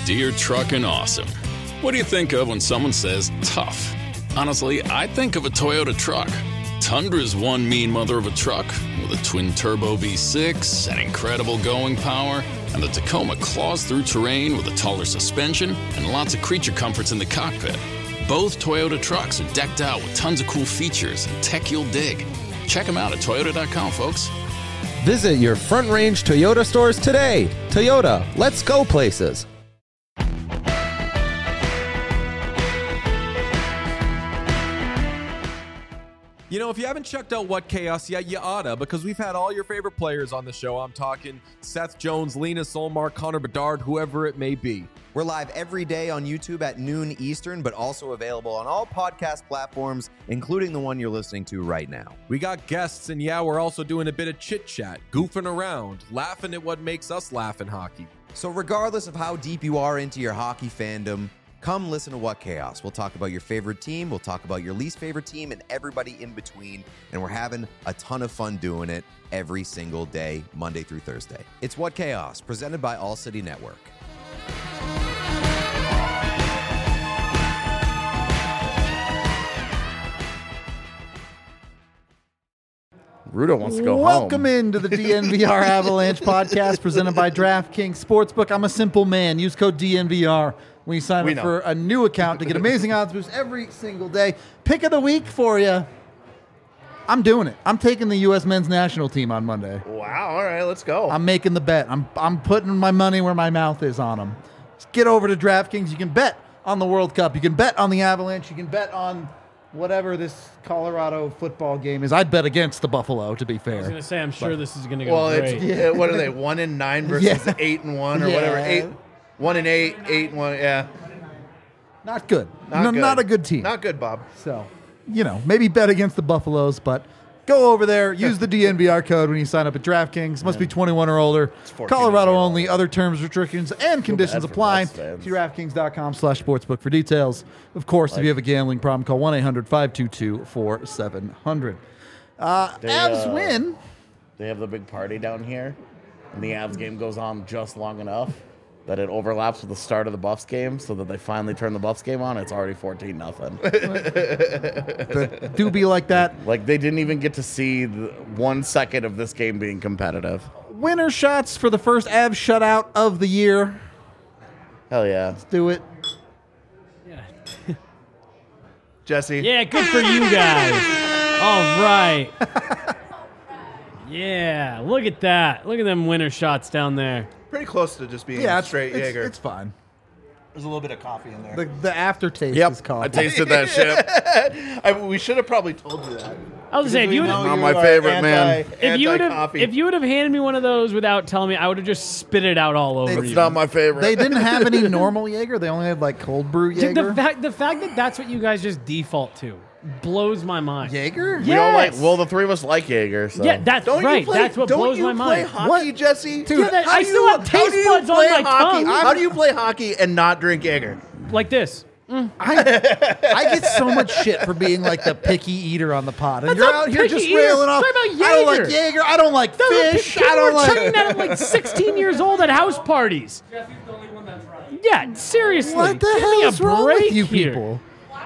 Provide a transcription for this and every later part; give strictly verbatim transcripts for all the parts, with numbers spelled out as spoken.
Deer Truckin' Awesome. What do you think of when someone says tough? Honestly, I think of a Toyota truck. Tundra's one mean mother of a truck with a twin-turbo V six and incredible going power, and the Tacoma claws through terrain with a taller suspension and lots of creature comforts in the cockpit. Both Toyota trucks are decked out with tons of cool features and tech you'll dig. Check them out at Toyota dot com, folks. Visit your Front Range Toyota stores today. Toyota, let's go places. You know, if you haven't checked out What Chaos yet, you oughta, because we've had all your favorite players on the show. I'm talking Seth Jones, Lena Solmar, Connor Bedard, whoever it may be. We're live every day on YouTube at noon Eastern, but also available on all podcast platforms, including the one you're listening to right now. We got guests, and yeah, we're also doing a bit of chit-chat, goofing around, laughing at what makes us laugh in hockey. So regardless of how deep you are into your hockey fandom, come listen to What Chaos. We'll talk about your favorite team, we'll talk about your least favorite team, and everybody in between, and we're having a ton of fun doing it every single day, Monday through Thursday. It's What Chaos, presented by All City Network. Rudo wants to go Welcome home. into the D N V R Avalanche podcast presented by DraftKings Sportsbook. I'm a simple man. Use code D N V R when you sign We up know. for a new account to get amazing odds boosts every single day. Pick of the week for you. I'm doing it. I'm taking the U S men's national team on Monday. Wow. All right, let's go. I'm making the bet. I'm I'm putting my money where my mouth is on them. Just get over to DraftKings. You can bet on the World Cup. You can bet on the Avalanche. You can bet on whatever this Colorado football game is. I'd bet against the Buffalo, to be fair. I was going to say, I'm sure this is going to go well, great. it's yeah, what are they? One and nine versus Yeah. eight and one or Yeah. whatever. Eight, one and eight, eight and one. Yeah, Not good. not no, good. Not a good team. Not good, Bob. So, you know, maybe bet against the Buffaloes, but go over there, use the D N V R code when you sign up at DraftKings. Must be twenty-one or older. fourteen Colorado years old. only. Other terms, restrictions, and conditions bad for apply. Bucs fans. DraftKings.com slash sportsbook for details. Of course, if you have a gambling problem, call one eight hundred five two two four seven zero zero. Uh, They, Avs uh, win. They have the big party down here, and the Avs game goes on just long enough that it overlaps with the start of the Buffs game, so that they finally turn the Buffs game on. It's already fourteen nothing. Do be like that. Like they didn't even get to see the one second of this game being competitive. Winner shots for the first Avs shutout of the year. Hell yeah. Do it. Yeah. Jesse. Yeah, good for you guys. All right. Yeah, look at that. Look at them winner shots down there. Pretty close to just being Yeah, it's, straight it's, Jaeger. it's fine. There's a little bit of coffee in there. The, the aftertaste Yep, is called. I tasted that shit. I, we should have probably told you that. I was saying, if you would Not have my favorite, man. if you would have coffee. if you would have handed me one of those without telling me, I would have just spit it out all over It's you. not my favorite. They didn't have any normal Jaeger. They only had like cold brew Dude, Jaeger. the fact the fact that that's what you guys just default to blows my mind. Jaeger? We all like. Yes! Well, the three of us like Jaeger. So. Yeah, that's Don't right. you play, That's what don't blows you my play mind. hockey, What? Jesse? Dude, Yeah, that- how I do still you- have how taste do you buds on play my hockey? tongue. How do you play hockey and not drink Jaeger? Like this. I, I get so much shit for being like the picky eater on the pod. And That's you're not out here picky just eater. railing off. Talk about I don't like Jaeger. Jaeger. I don't like fish. People I don't were like. chugging that at like sixteen years old at house parties. Yeah, seriously. What the Give hell me a is wrong break with you here. people?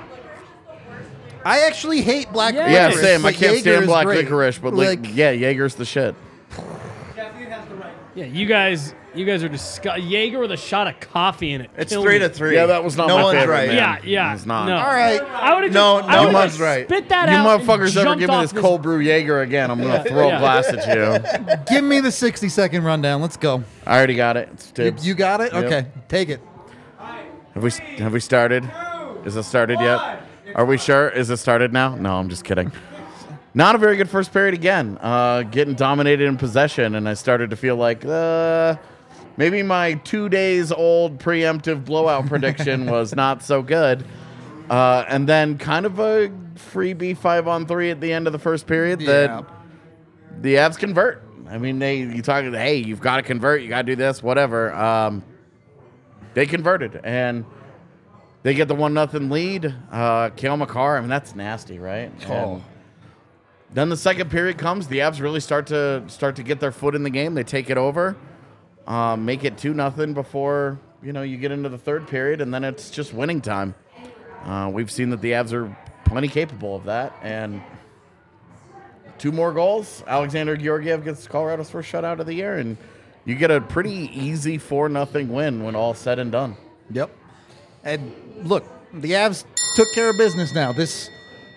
I actually hate black Yeah. Yeah, licorice. same. I but can't Jaeger stand is black great. licorice, but like, yeah, Jaeger's the shit. Yeah, you guys, you guys are disgusting. Jaeger with a shot of coffee in it. It's Killed three me. to three. Yeah, that was not no my one's favorite, right. man. Yeah, yeah. It's not. No. All right. I would have No, just, no I would've one's just right. Spit that You out. motherfuckers and ever jumped give me off this cold brew Jaeger again, I'm going to throw Yeah. a glass at you. Give me the sixty second rundown. Let's go. I already got it. It's You, tips. you got it? Yep. Okay. Take it. Have we have we started? Is it started yet? Are we sure? Is it started now? No, I'm just kidding. Not a very good first period again. Uh, getting dominated in possession, and I started to feel like uh, maybe my two days old preemptive blowout prediction was not so good. Uh, and then kind of a freebie five on three at the end of the first period Yeah. that the Avs convert. I mean, they you talk, hey, you've got to convert, you got to do this, whatever. Um, they converted, and they get the one nothing lead. Uh, Cale Makar, I mean, that's nasty, right? Oh. And then the second period comes. The Avs really start to start to get their foot in the game. They take it over, um, make it two nothing before you know, you get into the third period, and then it's just winning time. Uh, we've seen that the Avs are plenty capable of that, and two more goals. Alexander Georgiev gets Colorado's first shutout of the year, and you get a pretty easy four nothing win when all's said and done. Yep. And look, the Avs took care of business now. This,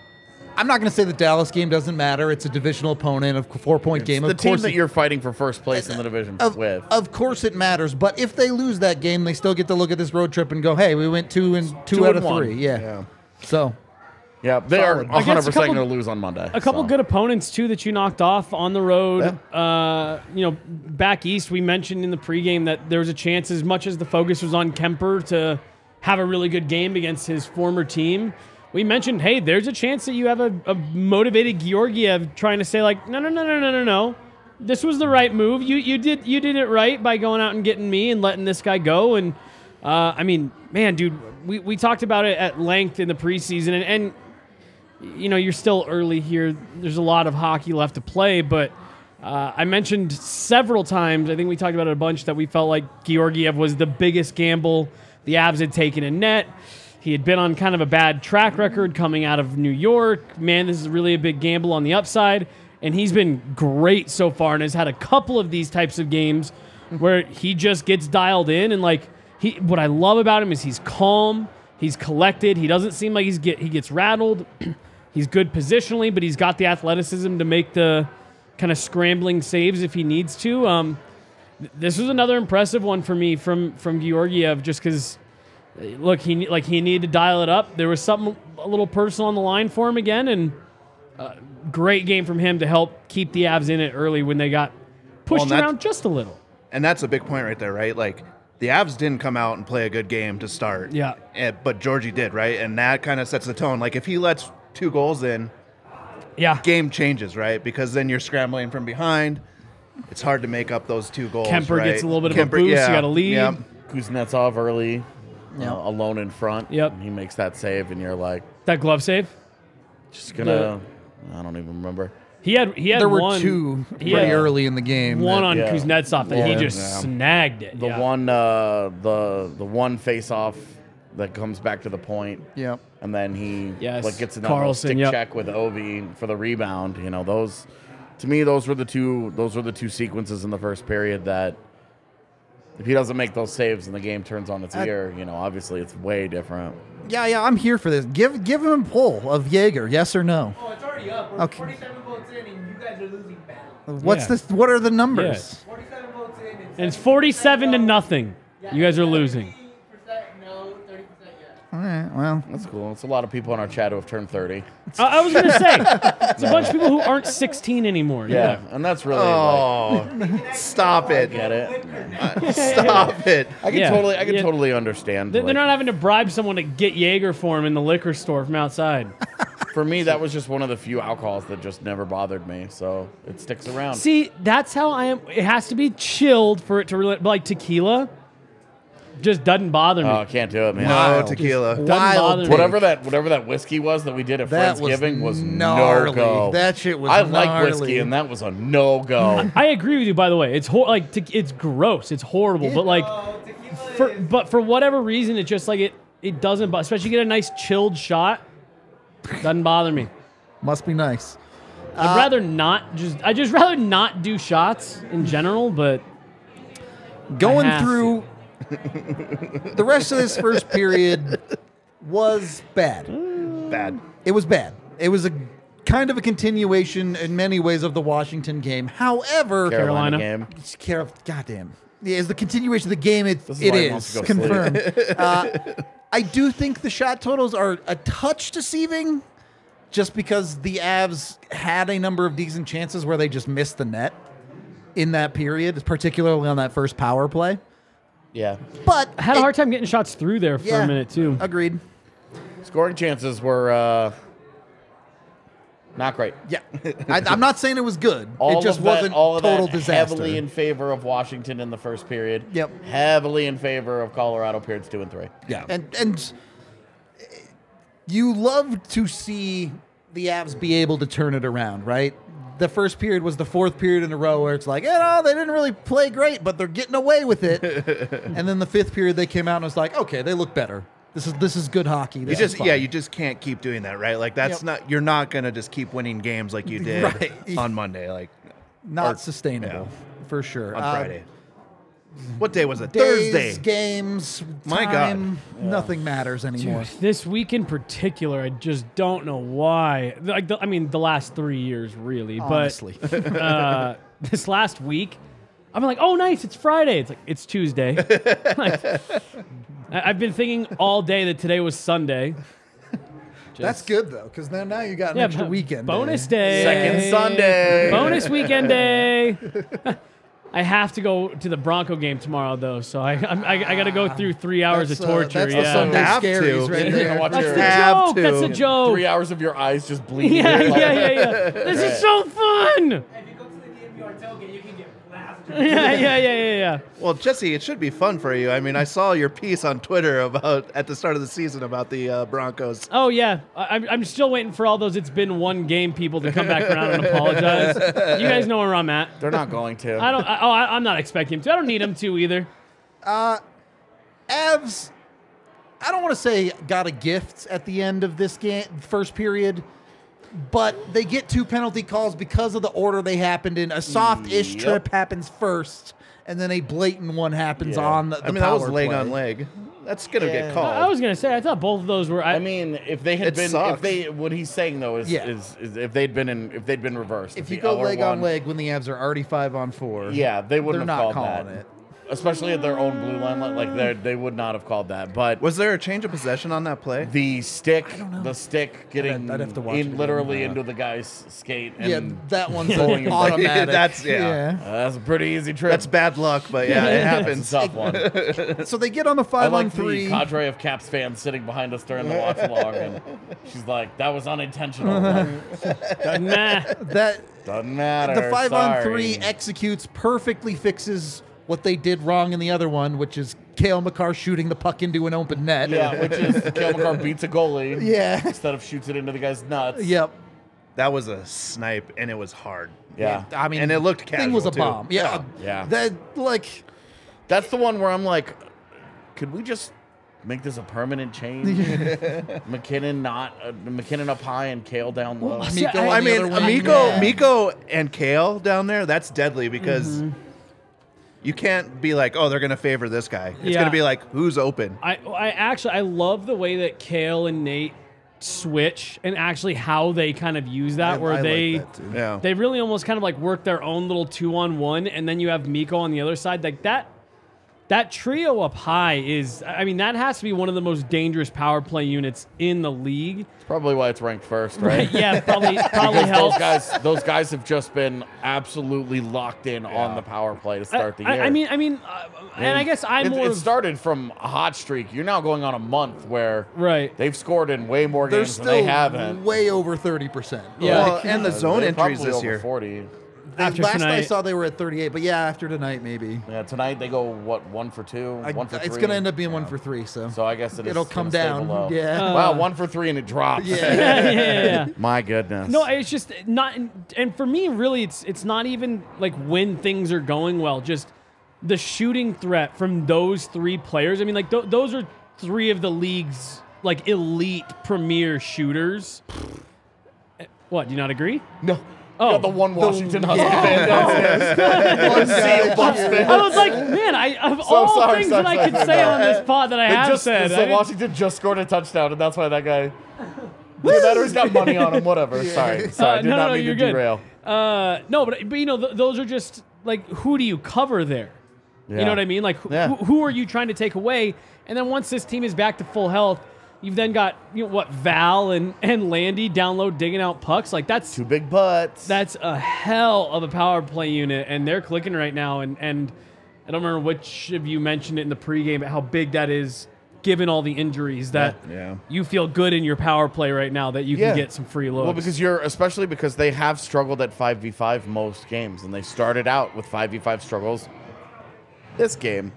I'm not going to say the Dallas game doesn't matter. It's a divisional opponent, a four-point game. The of team course that it- you're fighting for first place in the division Of, with. of course it matters, but if they lose that game, they still get to look at this road trip and go, "Hey, we went two and two, Two out and of one. three." Yeah. Yeah. So Yeah, they are Solid. one hundred Against a percent couple- going to lose on Monday. A couple so. good opponents too that you knocked off on the road. Uh, you know, back east, we mentioned in the pregame that there was a chance, as much as the focus was on Kemper to have a really good game against his former team. We mentioned, hey, there's a chance that you have a, a motivated Georgiev trying to say like, no, no, no, no, no, no, no. This was the right move. You you did you did it right by going out and getting me and letting this guy go. And uh, I mean, man, dude, we, we talked about it at length in the preseason, and, and you know, you're still early here. There's a lot of hockey left to play, but uh, I mentioned several times, I think we talked about it a bunch, that we felt like Georgiev was the biggest gamble the Avs had taken in net. He had been on kind of a bad track record coming out of New York. Man, this is really a big gamble on the upside, and he's been great so far and has had a couple of these types of games where he just gets dialed in, and like he what I love about him is he's calm, he's collected, he doesn't seem like he's get he gets rattled. He's good positionally, but he's got the athleticism to make the kind of scrambling saves if he needs to. Um, th- this was another impressive one for me from from Georgiev, just because, look, he like he needed to dial it up. There was something a little personal on the line for him again, and uh, great game from him to help keep the Avs in it early when they got pushed Well, and around just a little. And that's a big point right there, right? Like, the Avs didn't come out and play a good game to start. Yeah. eh, But Georgie did, right? And that kind of sets the tone. Like, if he lets two goals in, Yeah, game changes, right? Because then you're scrambling from behind. It's hard to make up those two goals. Kemper right? gets a little bit of Kemper- a boost. yeah, You got to lead. yeah. Kuznetsov early, Yep. uh, alone in front. Yep. And he makes that save, and you're like, That glove save. just gonna. I don't even remember. He had he had there were one, two he pretty had early in the game. one that- on Yeah. Kuznetsov that he Yeah. just Yeah. snagged it. The yeah. one, uh, the the one face off that comes back to the point, Yep. and then he Yes. like gets in that little Carlson, stick yep. check with Ovi for the rebound. You know, those to me, those were the two those were the two sequences in the first period that if he doesn't make those saves and the game turns on its I- ear, you know, obviously it's way different. Yeah, yeah, I'm here for this. Give give him a pull of Jaeger, yes or no? Oh, it's already up. We're Okay. forty-seven votes in, and you guys are losing badly. What's Yeah. this? What are the numbers? Yes. forty-seven votes in, and, And it's forty-seven to nothing. You guys are losing. thirty percent no, thirty percent yes. All right, well, That's cool. It's a lot of people in our chat who have turned thirty. I, I was gonna say it's a bunch of people who aren't sixteen anymore. Yeah, and that's really Oh, stop it. like, get it. Stop it. I can Yeah. totally, I can Yeah. totally understand. They- They're like, not having to bribe someone to get Jaeger for him in the liquor store from outside. For me, that was just one of the few alcohols that just never bothered me, so it sticks around. See, that's how I am. It has to be chilled for it to really, like tequila. Just doesn't bother me. Oh, I can't do it, man. No Wild. tequila. Doesn't bother wild. me. take. Whatever that, whatever that whiskey was that we did at That was Friendsgiving was, gnarly. no go. That shit was I like gnarly. whiskey, and that was a no go. I agree with you. By the way, it's hor- like te- it's gross. It's horrible. But like, Oh, tequila for, is but for whatever reason, it's just like it. It doesn't. bo- Especially you get a nice chilled shot. Doesn't bother me. must be nice. I'd rather not just. I just rather not do shots in general. But Going have through the rest of this first period was bad. Bad. It was bad. It was a kind of a continuation in many ways of the Washington game. However, Carolina, Carolina. game. Carol, goddamn, yeah, is the continuation of the game. It, This is it why he wants is to go sleep. confirmed. uh, I do think the shot totals are a touch deceiving, just because the Avs had a number of decent chances where they just missed the net in that period, particularly on that first power play. Yeah, But I had a it- hard time getting shots through there for yeah, a minute too. Agreed. scoring chances were uh, not great. Yeah, I, I'm not saying it was good. All it just of that, wasn't all of total that disaster. heavily in favor of Washington in the first period. Yep. Heavily in favor of Colorado periods two and three. Yeah, and and you love to see the Avs be able to turn it around, right? the first period was the fourth period in a row where it's like, you know, they didn't really play great, but they're getting away with it. And then the fifth period they came out and was like, okay, they look better. This is this is good hockey. You This just is fun. yeah, you just can't keep doing that, right? Like that's Yep. not you're not gonna just keep winning games like you did Right. on Monday, like not or- sustainable yeah. for sure. on Uh, Friday. What day was it? days, Thursday. games, My God. time, nothing matters anymore. Dude, this week in particular, I just don't know why. Like, the, I mean, the last three years, really. Honestly. But uh, this last week, I'm like, oh, nice, it's Friday. It's like, it's Tuesday. Like, I- I've been thinking all day that today was Sunday. That's good though, because then now you got an Yeah, extra bo- weekend. bonus day. day. Second Sunday. Bonus weekend day. I have to go to the Bronco game tomorrow, though, so I I'm, I, I got to go through three hours That's, of uh, torture. that's the yeah. Sunday Have to. scaries right You're there. gonna watch That's your the Have joke. to. That's a joke. three hours of your eyes just bleeding. Yeah, yeah, yeah, yeah. This is so fun. If you go to the D M V R tailgate, you can get blasted. Yeah, yeah, yeah, yeah, yeah. Well, Jesse, it should be fun for you. I mean, I saw your piece on Twitter about at the start of the season about the uh, Broncos. Oh yeah, I, I'm I'm still waiting for all those "it's been one game" people to come back around and apologize. You guys know where I'm at. They're not going to. I don't. I, oh, I, I'm not expecting him to. I don't need him to either. Avs, I don't want to say got a gift at the end of this game, first period, but they get two penalty calls because of the order they happened in. A soft-ish Yep. trip happens first, and then a blatant one happens Yeah. on the, the I mean, that was power leg play. on leg. That's gonna Yeah. get called. I was gonna say. I thought both of those were. I, I mean, if they had It been, if sucks. they, what he's saying though is, Yeah. is, is if they'd been in, if they'd been reversed. If the you go other leg on one- leg when the Avs are already five on four, yeah, they wouldn't they're have not called calling that. it. Especially at their own blue line, like they they would not have called that. But Was there a change of possession on that play? the stick, the stick getting I'd- I'd have to watch it in again. literally Uh, into the guy's skate. And Yeah, that one's pulling him back. automatic. That's- yeah. Uh, that's a pretty easy trip. That's bad luck, but yeah, it It's a happens. tough one. So they get on the I five like on three. the cadre of Caps fans sitting behind us during the watch along, and she's like, "That was unintentional. nah. That Doesn't matter." the five on Sorry. three executes perfectly, fixes what they did wrong in the other one, which is Cale Makar shooting the puck into an open net. Yeah, which is Cale Makar beats a goalie. Yeah. Instead of shoots it into the guy's nuts. Yep. That was a snipe, and it was hard. Yeah. I mean, And it looked thing was a casual, too. bomb. Yeah. Yeah. That like That's the one where I'm like, could we just make this a permanent change? McKinnon not uh, McKinnon up high and Cale down low. See, Miko I- on I the mean, other wing. Miko, Yeah. Miko, and Kale down there. That's deadly because Mm-hmm. you can't be like, oh, they're going to favor this guy. It's Yeah. going to be like, who's open? I I actually I love the way that Kale and Nate switch and actually how they kind of use that, I- where I like they that, too. Yeah. they really almost kind of like work their own little two on one, and then you have Miko on the other side. Like that that trio up high is, I mean, that has to be one of the most dangerous power play units in the league. Probably why it's ranked first, right? Yeah, probably probably Because helps. those guys, those guys have just been absolutely locked in on the power play to start the I, year. I mean, I mean, uh, and I guess I'm it, more it of- started from a hot streak. You're now going on a month where right. they've scored in way more they're games than they still haven't. way over thirty percent. Yeah. Well, and the zone They're entries probably this over year. forty. After last I tonight- saw they were at thirty-eight, but yeah, after tonight maybe. Yeah, tonight they go what one for two, I, one for it's three. going to end up being one for three, so, So I guess it is it'll gonna come stay down. below. Yeah. Uh, wow, one for three and it drops. yeah. yeah, yeah, yeah. My goodness. No, it's just not, and for me, really, it's it's not even like when things are going well. Just the shooting threat from those three players. I mean, like th- those are three of the league's like elite premier shooters. What? Do you not agree? no. Oh. You got the one Washington Husky fan downstairs. One guy- Bucks fan. I was like, man, I of So all sorry, things sorry, that I sorry, could no, say no. on this pod that I They have just, said. I so didn't- Washington just scored a touchdown, and that's why that guy. Dude, that he's got money on him. Whatever. Sorry, sorry. I Uh, did no, not no, mean you're to good. derail. Uh, no, but but you know, th- those are just like, who do you cover there? You Yeah. know what I mean? Like, who, Yeah. who, who are you trying to take away? And then once this team is back to full health, you've then got, you know, what, Val and and Landy down low digging out pucks. Like that's Two big butts. that's a hell of a power play unit, and they're clicking right now. And and I don't remember which of you mentioned it in the pregame, but how big that is, given all the injuries. That Yeah. you feel good in your power play right now that you Yeah. can get some free looks. Well, because you're especially because they have struggled at five v five most games, and they started out with five v five struggles. This game,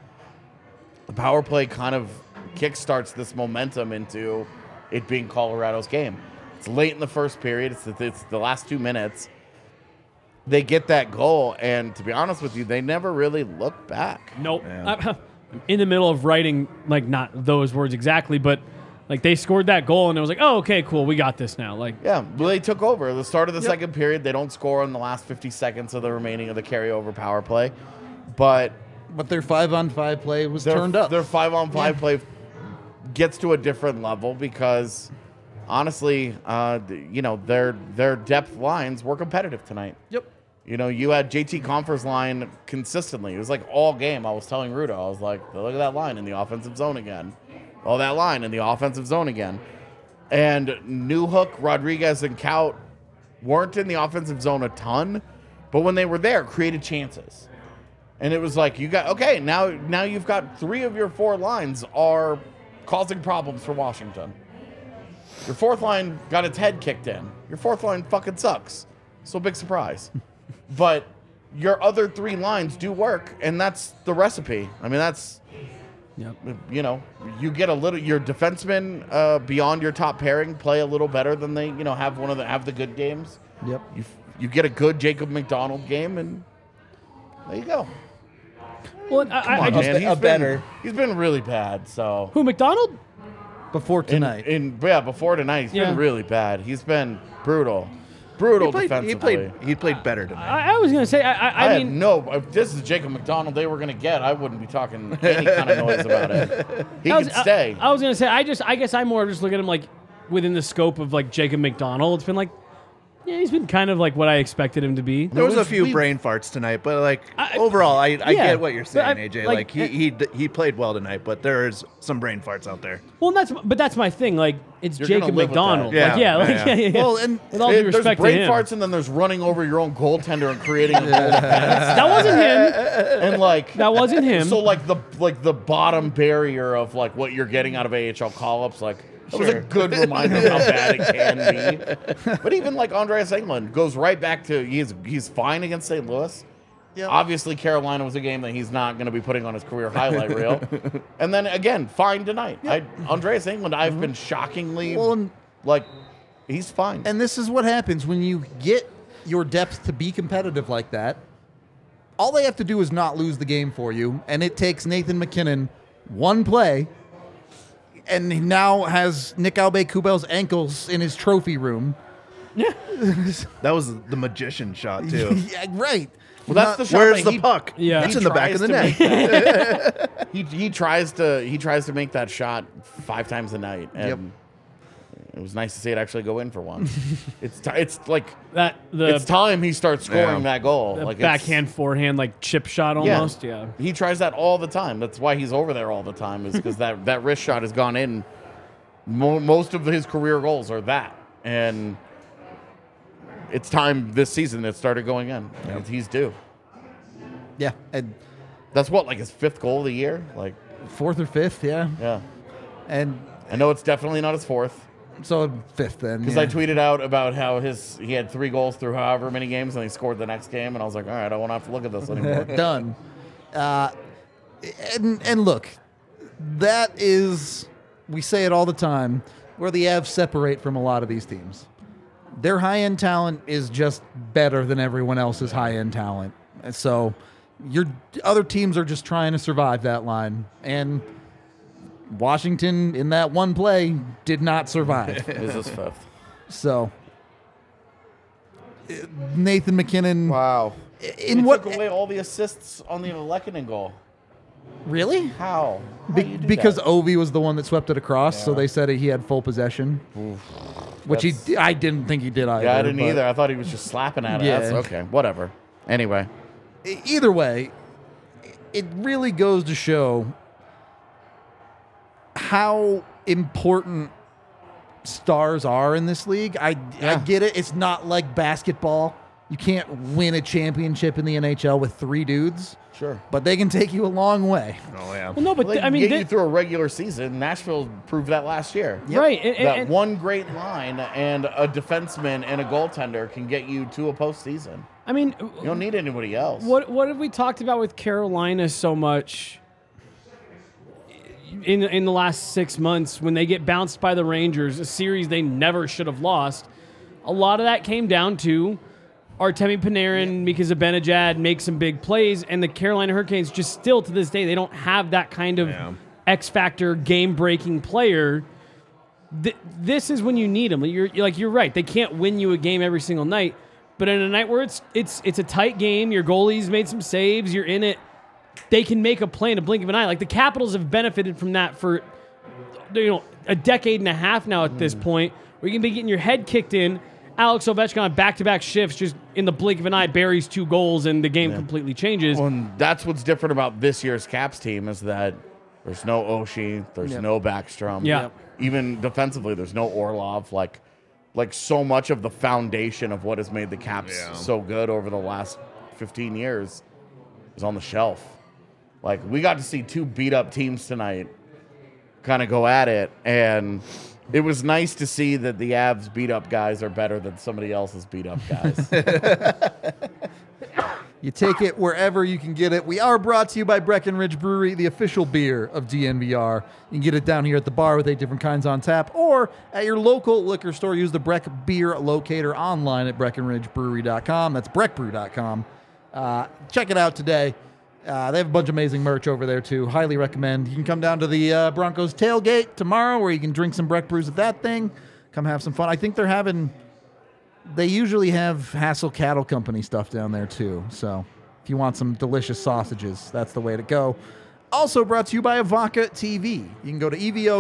the power play kind of kickstarts this momentum into it being Colorado's game. It's late in the first period. It's the, it's the last two minutes. they get that goal, and to be honest with you, they never really look back. Nope. I'm in the middle of writing, like, not those words exactly, but like they scored that goal, and it was like, oh, okay, cool, we got this now. Like, Yeah, well, they took over. At the start of the yep. second period, they don't score in the last fifty seconds of the remaining of the carryover power play, but But their five-on-five play was their, turned up. Their five-on-five Yeah. play gets to a different level because, honestly, uh, you know, their their depth lines were competitive tonight. Yep. You know, you had J T Confer's line consistently. It was like all game. I was telling Rudo, I was like, look at that line in the offensive zone again. Oh, that line in the offensive zone again. And Newhook, Rodriguez, and Kaut weren't in the offensive zone a ton, but when they were there, created chances. And it was like, you got, okay, now now you've got three of your four lines are causing problems for Washington. Your fourth line got its head kicked in. Your fourth line fucking sucks. So big surprise. But your other three lines do work, and that's the recipe. I mean, that's, yep. you know, you get a little, your defensemen uh, beyond your top pairing play a little better than they, you know, have one of the, have the good games. Yep. You, you get a good Jacob McDonald game, and there you go. well, I, I, I just Man, a he's been, better. He's been really bad, so. who McDonald? Before In, tonight. in yeah, before tonight, he's Yeah. been really bad. He's been brutal, brutal He played, he defensively. played. He played better tonight. I, I was gonna say, I, I, I, I had mean, no. If this is Jacob McDonald they were going to get, I wouldn't be talking any kind of noise about it. He I was, could stay. I, I was gonna say, I just, I guess I more just look at him like within the scope of like Jacob McDonald. It's been like, yeah, he's been kind of like what I expected him to be. There was a we've- few we've- brain farts tonight, but like I- overall, I, I yeah, get what you're but saying, I- A J. like, Like, he he d- he played well tonight, but there is some brain farts out there. Well, that's but that's my thing. Like it's You're gonna Jacob live with McDonald. that. Like, Yeah, yeah, like, yeah. yeah, yeah, yeah. Well, and with all It- due there's respect to brain him, farts, and then there's running over your own goaltender and creating a goal. That that wasn't him. and like That wasn't him. So like the like the bottom barrier of like what you're getting out of A H L call-ups, like it was a Sure. good reminder of how bad it can be. But even like Andreas Englund goes right back to he's he's fine against Saint Louis. Obviously, Carolina was a game that he's not going to be putting on his career highlight reel. And then again, fine tonight. I, Andreas Englund, I've been shockingly Well, and- like he's fine. And this is what happens when you get your depth to be competitive like that. All they have to do is not lose the game for you, and it takes Nathan McKinnon one play, and he now has Nick Aube-Kubel's ankles in his trophy room. That was the magician shot too. Yeah, right. well, that's the shot Where's that the he- puck? Yeah. It's he in the back tries of the to net. make that- he he tries to he tries to make that shot five times a night, and Yep. it was nice to see it actually go in for once. it's ti it's like that the it's time he starts scoring Yeah. that goal. the Like it's- backhand, forehand, like chip shot yeah. almost. Yeah. he tries that all the time. That's why he's over there all the time. Is because that that wrist shot has gone in. Mo- most of his career goals are that, and it's time this season it started going in. And he's due. Yeah, and That's what like his fifth goal of the year. Like fourth or fifth, yeah, yeah, and I know it's definitely not his fourth. so fifth then. Because yeah. I tweeted out about how his he had three goals through however many games, and he scored the next game, and I was like, all right, I won't have to look at this anymore. Done. Uh, and and look, that is, we say it all the time, where the Avs separate from a lot of these teams. Their high-end talent is just better than everyone else's high-end talent. And so your other teams are just trying to survive that line. And Washington, in that one play, did not survive. Is his fifth? So uh, Nathan McKinnon, Wow. in he what took away all the assists on the Lehkonen goal. really? How? How Be- do you do because that? Ovi was the one that swept it across, so Yeah. they said he had full possession, which he That's- I didn't think he did either. yeah, I didn't but either. I thought he was just slapping at it. Yeah. That's okay. Whatever. Anyway, e- Either way, it really goes to show how important stars are in this league. I, I Yeah. get it. It's not like basketball. You can't win a championship in the N H L with three dudes, sure. but they can take you a long way. Oh yeah. Well, no, but Well, th- they I mean, get thi- you through a regular season. Nashville proved that last year. right? And, That and- one great line and a defenseman and a goaltender can get you to a postseason. I mean, You don't need anybody else. What what have we talked about with Carolina so much in in the last six months when they get bounced by the Rangers, a series they never should have lost? A lot of that came down to Artemi Panarin, Mika Zibanejad make some big plays, and the Carolina Hurricanes just still to this day, they don't have that kind of Yeah. X-factor, game-breaking player. Th- this is when you need them. You're, you're like you're right. They can't win you a game every single night, but in a night where it's it's it's a tight game, your goalie's made some saves, you're in it. They can make a play in a blink of an eye. Like the Capitals have benefited from that for you know a decade and a half now at this point, where you can be getting your head kicked in. Alex Ovechkin on back-to-back shifts, just in the blink of an eye, buries two goals, and the game completely changes. Well, and that's what's different about this year's Caps team is that there's no Oshie, there's Yep. no Backstrom. Yeah. Yep. Even defensively, there's no Orlov. Like, like so much of the foundation of what has made the Caps Yeah. so good over the last fifteen years is on the shelf. Like, we got to see two beat-up teams tonight kind of go at it, and it was nice to see that the Avs beat-up guys are better than somebody else's beat-up guys. You take it wherever you can get it. We are brought to you by Breckenridge Brewery, the official beer of D N V R. You can get it down here at the bar with eight different kinds on tap, or at your local liquor store. Use the Breck Beer Locator online at breckenridge brewery dot com. That's breck brew dot com. Uh, check it out today. Uh, they have a bunch of amazing merch over there, too. Highly recommend. You can come down to the uh, Broncos tailgate tomorrow where you can drink some Breck Brews at that thing. Come have some fun. I think they're having... They usually have Hassel Cattle Company stuff down there, too. So if you want some delicious sausages, that's the way to go. Also brought to you by Avaca T V. You can go to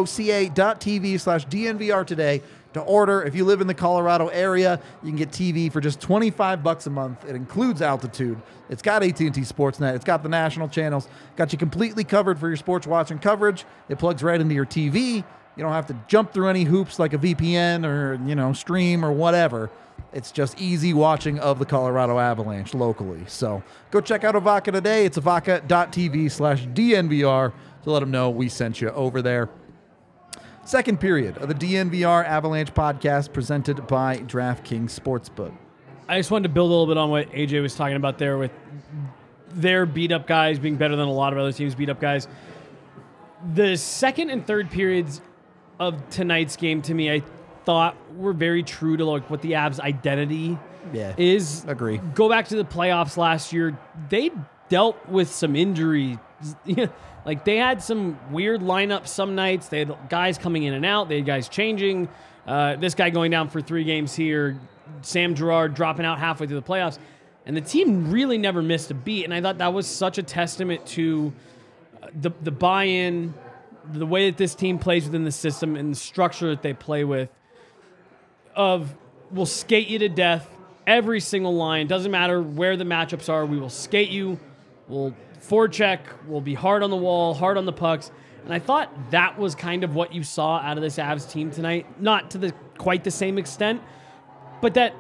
evoca.tv slash DNVR today to order. If you live in the Colorado area, you can get T V for just twenty-five bucks a month. It includes altitude. It's got A T and T Sportsnet. It's got the national channels. Got you completely covered for your sports watching coverage. It plugs right into your T V. You don't have to jump through any hoops like a V P N or, you know, stream or whatever. It's just easy watching of the Colorado Avalanche locally. So go check out Avaca today. It's avaca.tv slash DNVR to let them know we sent you over there. Second period of the D N V R Avalanche podcast presented by DraftKings Sportsbook. I just wanted to build a little bit on what A J was talking about there with their beat-up guys being better than a lot of other teams' beat-up guys. The second and third periods of tonight's game, to me, I thought were very true to like what the Avs' identity Yeah, is. agree. Go back to the playoffs last year. They dealt with some injuries. Like they had some weird lineups some nights. They had guys coming in and out. They had guys changing. Uh, this guy going down for three games here. Sam Girard dropping out halfway through the playoffs. And the team really never missed a beat. And I thought that was such a testament to the the buy-in, the way that this team plays within the system and the structure that they play with. Of we'll skate you to death every single line. Doesn't matter where the matchups are. We will skate you. We'll forecheck. We'll be hard on the wall, hard on the pucks. And I thought that was kind of what you saw out of this Avs team tonight. Not to the quite the same extent, but that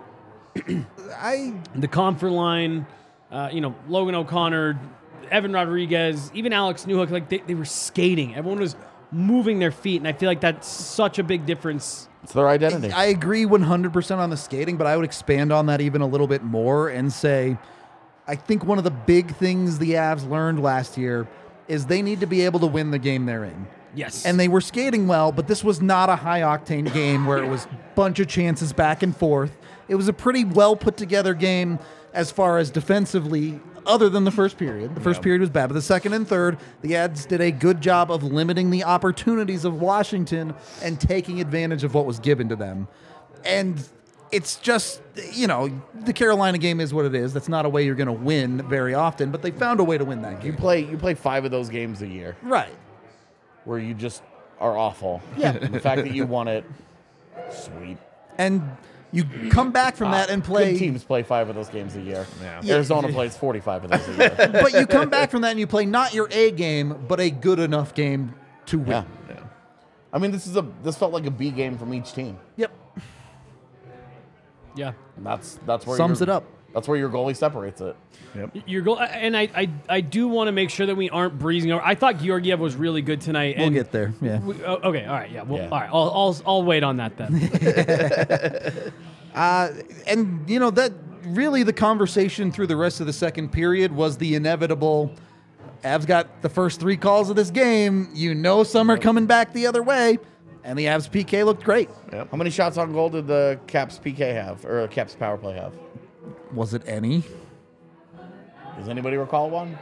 I the Comfort line, uh, you know, Logan O'Connor, Evan Rodriguez, even Alex Newhook, like they, they were skating. Everyone was moving their feet, and I feel like that's such a big difference. It's their identity. I agree one hundred percent on the skating, but I would expand on that even a little bit more and say I think one of the big things the Avs learned last year is they need to be able to win the game they're in. Yes. And they were skating well, but this was not a high-octane game where it was a bunch of chances back and forth. It was a pretty well-put-together game as far as defensively, other than the first period. The first period was bad, but the second and third, the Avs did a good job of limiting the opportunities of Washington and taking advantage of what was given to them. And it's just, you know, the Carolina game is what it is. That's not a way you're going to win very often, but they found a way to win that You game. play you play five of those games a year Right. where you just are awful. Yeah. And the fact that you won it, sweet. And you come back from that and play. Good teams play five of those games a year. Yeah. Arizona plays forty-five of those a year. But you come back from that and you play not your A game, but a good enough game to win. Yeah. I mean, this is a this felt like a B game from each team. Yep. Yeah. And that's that's where Sums your- it up. That's where your goalie separates it. Your goal, and I, I, I do want to make sure that we aren't breezing over. I thought Georgiev was really good tonight. We'll and get there. Yeah. we- oh, okay, all right, yeah. Well, Yeah. all right, I'll, I'll, I'll wait on that then. Uh, and, you know, that really the conversation through the rest of the second period was the inevitable. Avs got the first three calls of this game. You know some are coming back the other way. And the Avs P K looked great. How many shots on goal did the Caps P K have, or Caps power play have? Was it any? Does anybody recall one?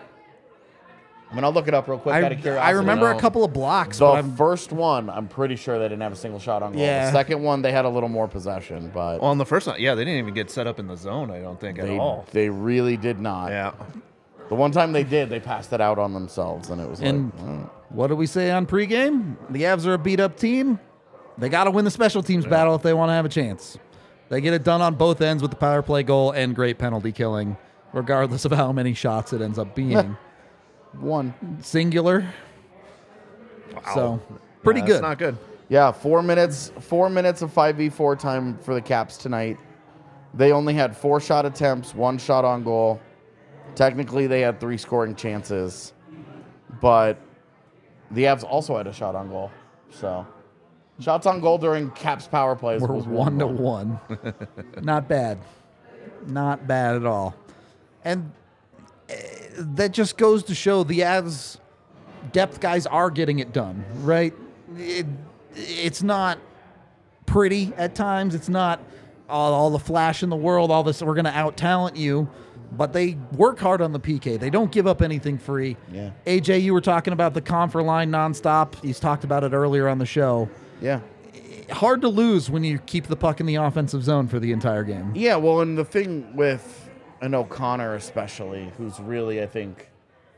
I mean, I'll look it up real quick I, out of curiosity. I remember No. a couple of blocks. The but I'm, first one, I'm pretty sure they didn't have a single shot on goal. Yeah. The second one, they had a little more possession, but Well, on the first one, yeah, they didn't even get set up in the zone, I don't think, they, at all. they really did not. Yeah. The one time they did, they passed it out on themselves, and it was and like, oh. what did we say on pregame? The Avs are a beat-up team. They got to win the special teams battle if they want to have a chance. They get it done on both ends with the power play goal and great penalty killing, regardless of how many shots it ends up being. one. Singular. So, pretty Yeah, good. That's not good. Yeah, four minutes, four minutes of five v four time for the Caps tonight. They only had four shot attempts, one shot on goal. Technically, they had three scoring chances, but the Avs also had a shot on goal. So, shots on goal during Caps power plays We're was one to one. Not bad. Not bad at all. And uh, that just goes to show the Avs depth guys are getting it done, right? It, it's not pretty at times. It's not all, all the flash in the world, all this, we're going to out-talent you. But they work hard on the P K. They don't give up anything free. Yeah. A J, you were talking about the confer line nonstop. He's talked about it earlier on the show. Yeah. Hard to lose when you keep the puck in the offensive zone for the entire game. Yeah, well, and the thing with an O'Connor especially, who's really, I think,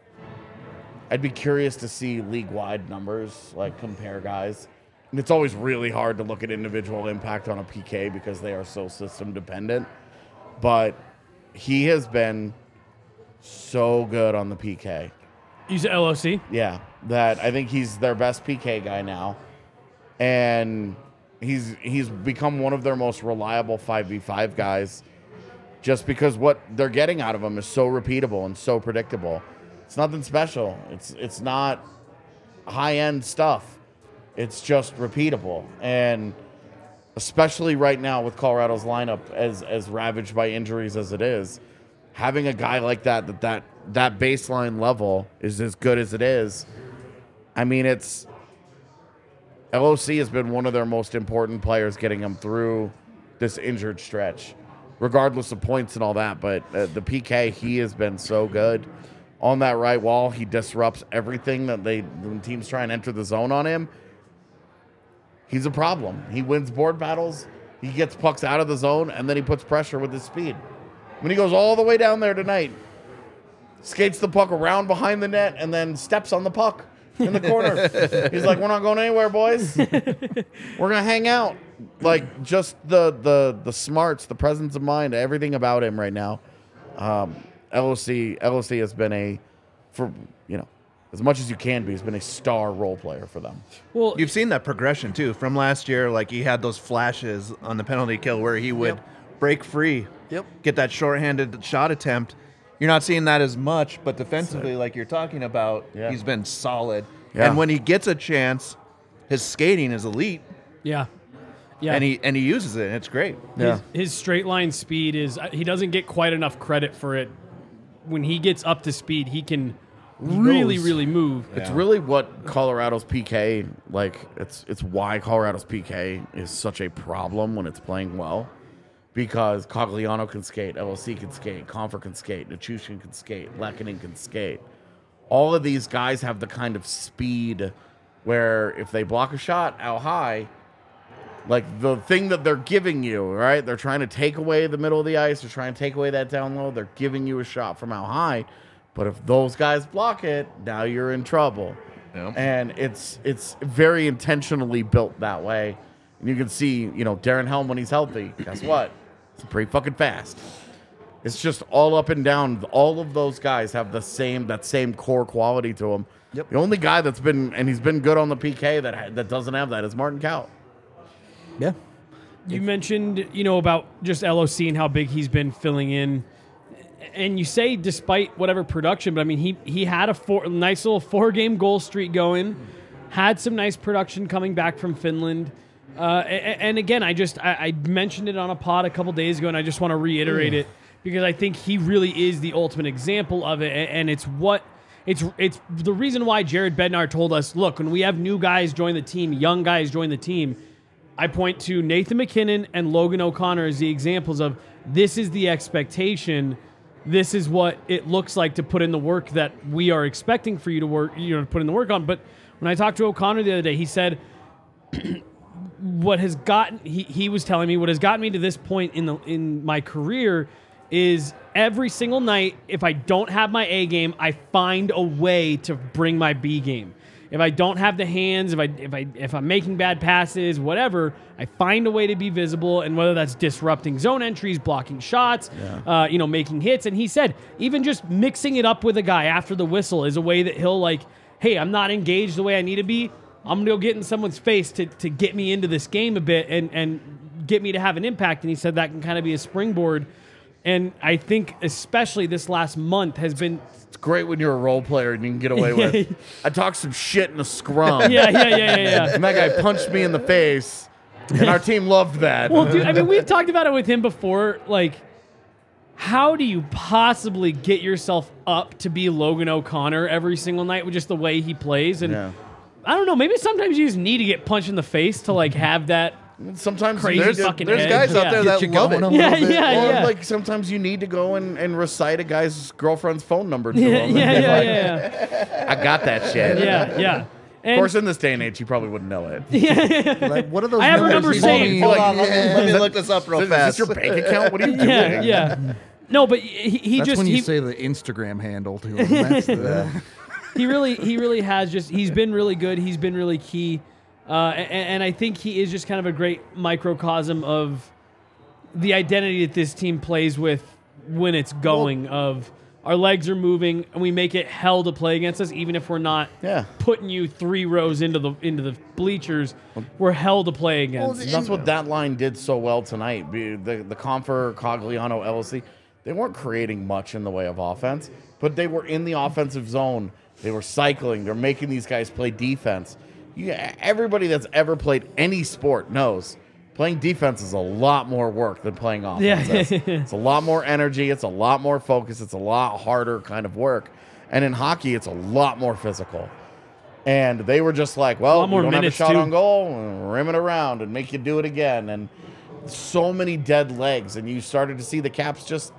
I'd be curious to see league-wide numbers, like compare guys. And it's always really hard to look at individual impact on a P K because they are so system-dependent. But he has been so good on the P K. He's L O C. Yeah, that I think he's their best P K guy now. And he's he's become one of their most reliable five v five guys just because what they're getting out of him is so repeatable and so predictable. It's nothing special. It's it's not high-end stuff. It's just repeatable. And especially right now with Colorado's lineup as as ravaged by injuries as it is, having a guy like that that that that baseline level is as good as it is. I mean, it's L O C has been one of their most important players getting them through this injured stretch, regardless of points and all that. But uh, the P K, he has been so good on that right wall. He disrupts everything that they when teams try and enter the zone on him. He's a problem. He wins board battles. He gets pucks out of the zone, and then he puts pressure with his speed. When he goes all the way down there tonight, skates the puck around behind the net, and then steps on the puck in the corner. He's like, we're not going anywhere, boys. We're going to hang out. Like, just the the the smarts, the presence of mind, everything about him right now. Um, L O C, L O C has been a, for you know, as much as you can be, has been a star role player for them. Well, You've seen that progression, too, from last year. Like, he had those flashes on the penalty kill where he would Yep. break free, Yep. get that shorthanded shot attempt. You're not seeing that as much, but defensively, like you're talking about, Yeah. he's been solid. Yeah. And when he gets a chance, his skating is elite, yeah, yeah. and he and he uses it, and it's great. his, his straight line speed is uh, he doesn't get quite enough credit for it. When he gets up to speed, he can really, goes. really move. It's really what Colorado's P K, like, it's it's why Colorado's P K is such a problem when it's playing well. Because Cogliano can skate, L O C can skate, Confer can skate, Nichushkin can skate, Lehkonen can skate. All of these guys have the kind of speed where if they block a shot out high, like the thing that they're giving you, right? They're trying to take away the middle of the ice. They're trying to take away that down low. They're giving you a shot from out high. But if those guys block it, now you're in trouble. Yeah. And it's it's very intentionally built that way. And you can see, you know, Darren Helm when he's healthy. Guess what? It's pretty fucking fast. It's just all up and down. All of those guys have the same that same core quality to them. Yep. The only guy that's been and he's been good on the P K that ha- that doesn't have that is Martin Kaut. Yeah. You mentioned, you know, about just L O C and how big he's been filling in. And you say despite whatever production, but I mean, he he had a four, nice little four-game goal streak going, had some nice production coming back from Finland. Uh, and, and again, I just I, I mentioned it on a pod a couple days ago, and I just want to reiterate it because I think he really is the ultimate example of it, and it's what it's it's the reason why Jared Bednar told us, look, when we have new guys join the team, young guys join the team, I point to Nathan McKinnon and Logan O'Connor as the examples of this is the expectation. This is what it looks like to put in the work that we are expecting for you to work, you know, to put in the work on. But when I talked to O'Connor the other day, he said, what has gotten, he, he was telling me what has gotten me to this point in the, in my career is every single night, if I don't have my A game, I find a way to bring my B game. If I don't have the hands, if I if I if I'm making bad passes, whatever, I find a way to be visible, and whether that's disrupting zone entries, blocking shots, yeah. uh, you know, making hits. And he said even just mixing it up with a guy after the whistle is a way that he'll like, hey, I'm not engaged the way I need to be. I'm gonna go get in someone's face to to get me into this game a bit and and get me to have an impact. And he said that can kind of be a springboard. And I think especially this last month has been... It's great when you're a role player and you can get away with, I talked some shit in a scrum. yeah, yeah, yeah, yeah, yeah. And that guy punched me in the face, and our team loved that. Well, dude, I mean, we've talked about it with him before. Like, how do you possibly get yourself up to be Logan O'Connor every single night with just the way he plays? And yeah. I don't know, maybe sometimes you just need to get punched in the face to, like, have that... Sometimes crazy there's, fucking there's edge. guys out yeah. there that love it. Yeah, yeah, or yeah. like sometimes you need to go and, and recite a guy's girlfriend's phone number to Yeah, him. yeah, and be yeah, like, yeah, I got that shit. yeah, yeah. Of And course, in this day and age, you probably wouldn't know it. Like, what are those I have a numbers number you saved. mean? Hold Like, on, let, yeah. me, let me look this up real Is fast. this your bank account? What are you doing? yeah, yeah. No, but he, he That's just when you he, say the Instagram handle to him. That's the, he really he really has just he's been really good. He's been really key, uh, and, and I think he is just kind of a great microcosm of the identity that this team plays with when it's going. Of our legs are moving and we make it hell to play against us, even if we're not Yeah. putting you three rows into the into the bleachers. We're hell to play against. That's what that line did so well tonight. Be- The the Confer, Cogliano, L S C, they weren't creating much in the way of offense, but they were in the offensive zone. They were cycling. They're making these guys play defense. You, everybody that's ever played any sport knows playing defense is a lot more work than playing offense. Yeah. It's a lot more energy. It's a lot more focus. It's a lot harder kind of work. And in hockey, it's a lot more physical. And they were just like, well, lot more we don't have a minutes, shot too. on goal, and rim it around and make you do it again. And so many dead legs. And you started to see the Caps just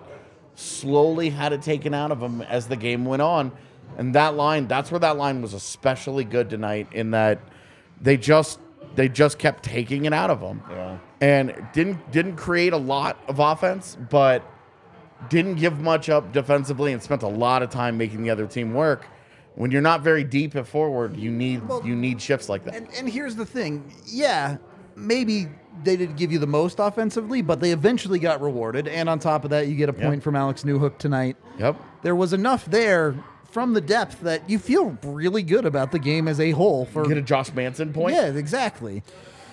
slowly had it taken out of them as the game went on. And that line, that's where that line was especially good tonight, in that they just they just kept taking it out of them. Yeah. And didn't didn't create a lot of offense, but didn't give much up defensively and spent a lot of time making the other team work. When you're not very deep at forward, you need Well, you need shifts like that. And, and here's the thing. Yeah, maybe they didn't give you the most offensively, but they eventually got rewarded. And on top of that, you get a point Yep. from Alex Newhook tonight. Yep. There was enough there from the depth that you feel really good about the game as a whole. For Get a Josh Manson point. Yeah, exactly.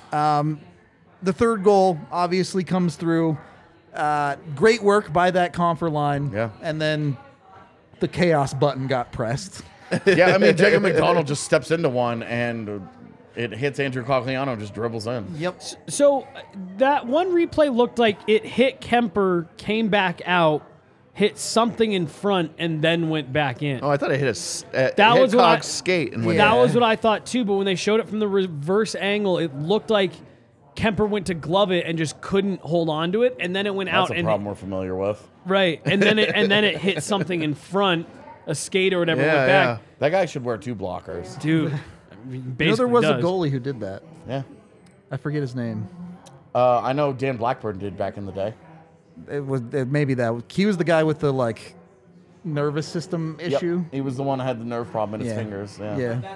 Um, the third goal obviously comes through. Uh, great work by that Confer line. Yeah. And then the chaos button got pressed. Yeah, I mean, Jacob McDonald just steps into one and it hits Andrew Cogliano and just dribbles in. Yep. So uh, that one replay looked like it hit Kemper, came back out, hit something in front, and then went back in. Oh, I thought it hit a s- uh, That hit was what I- Cog's skate and went That in. was what I thought too, but when they showed it from the reverse angle, it looked like Kemper went to glove it and just couldn't hold on to it, and then it went That's out a and problem we're familiar with. right, and then it and then it hit something in front, a skate or whatever, Yeah, went back. That guy should wear two blockers. Dude, I mean, You know, basically there was does. a goalie who did that. Yeah. I forget his name. Uh, I know Dan Blackburn did back in the day. It was it, maybe that. He was the guy with the like nervous system Yep. issue. He was the one that had the nerve problem in his Yeah. fingers. Yeah. Yeah.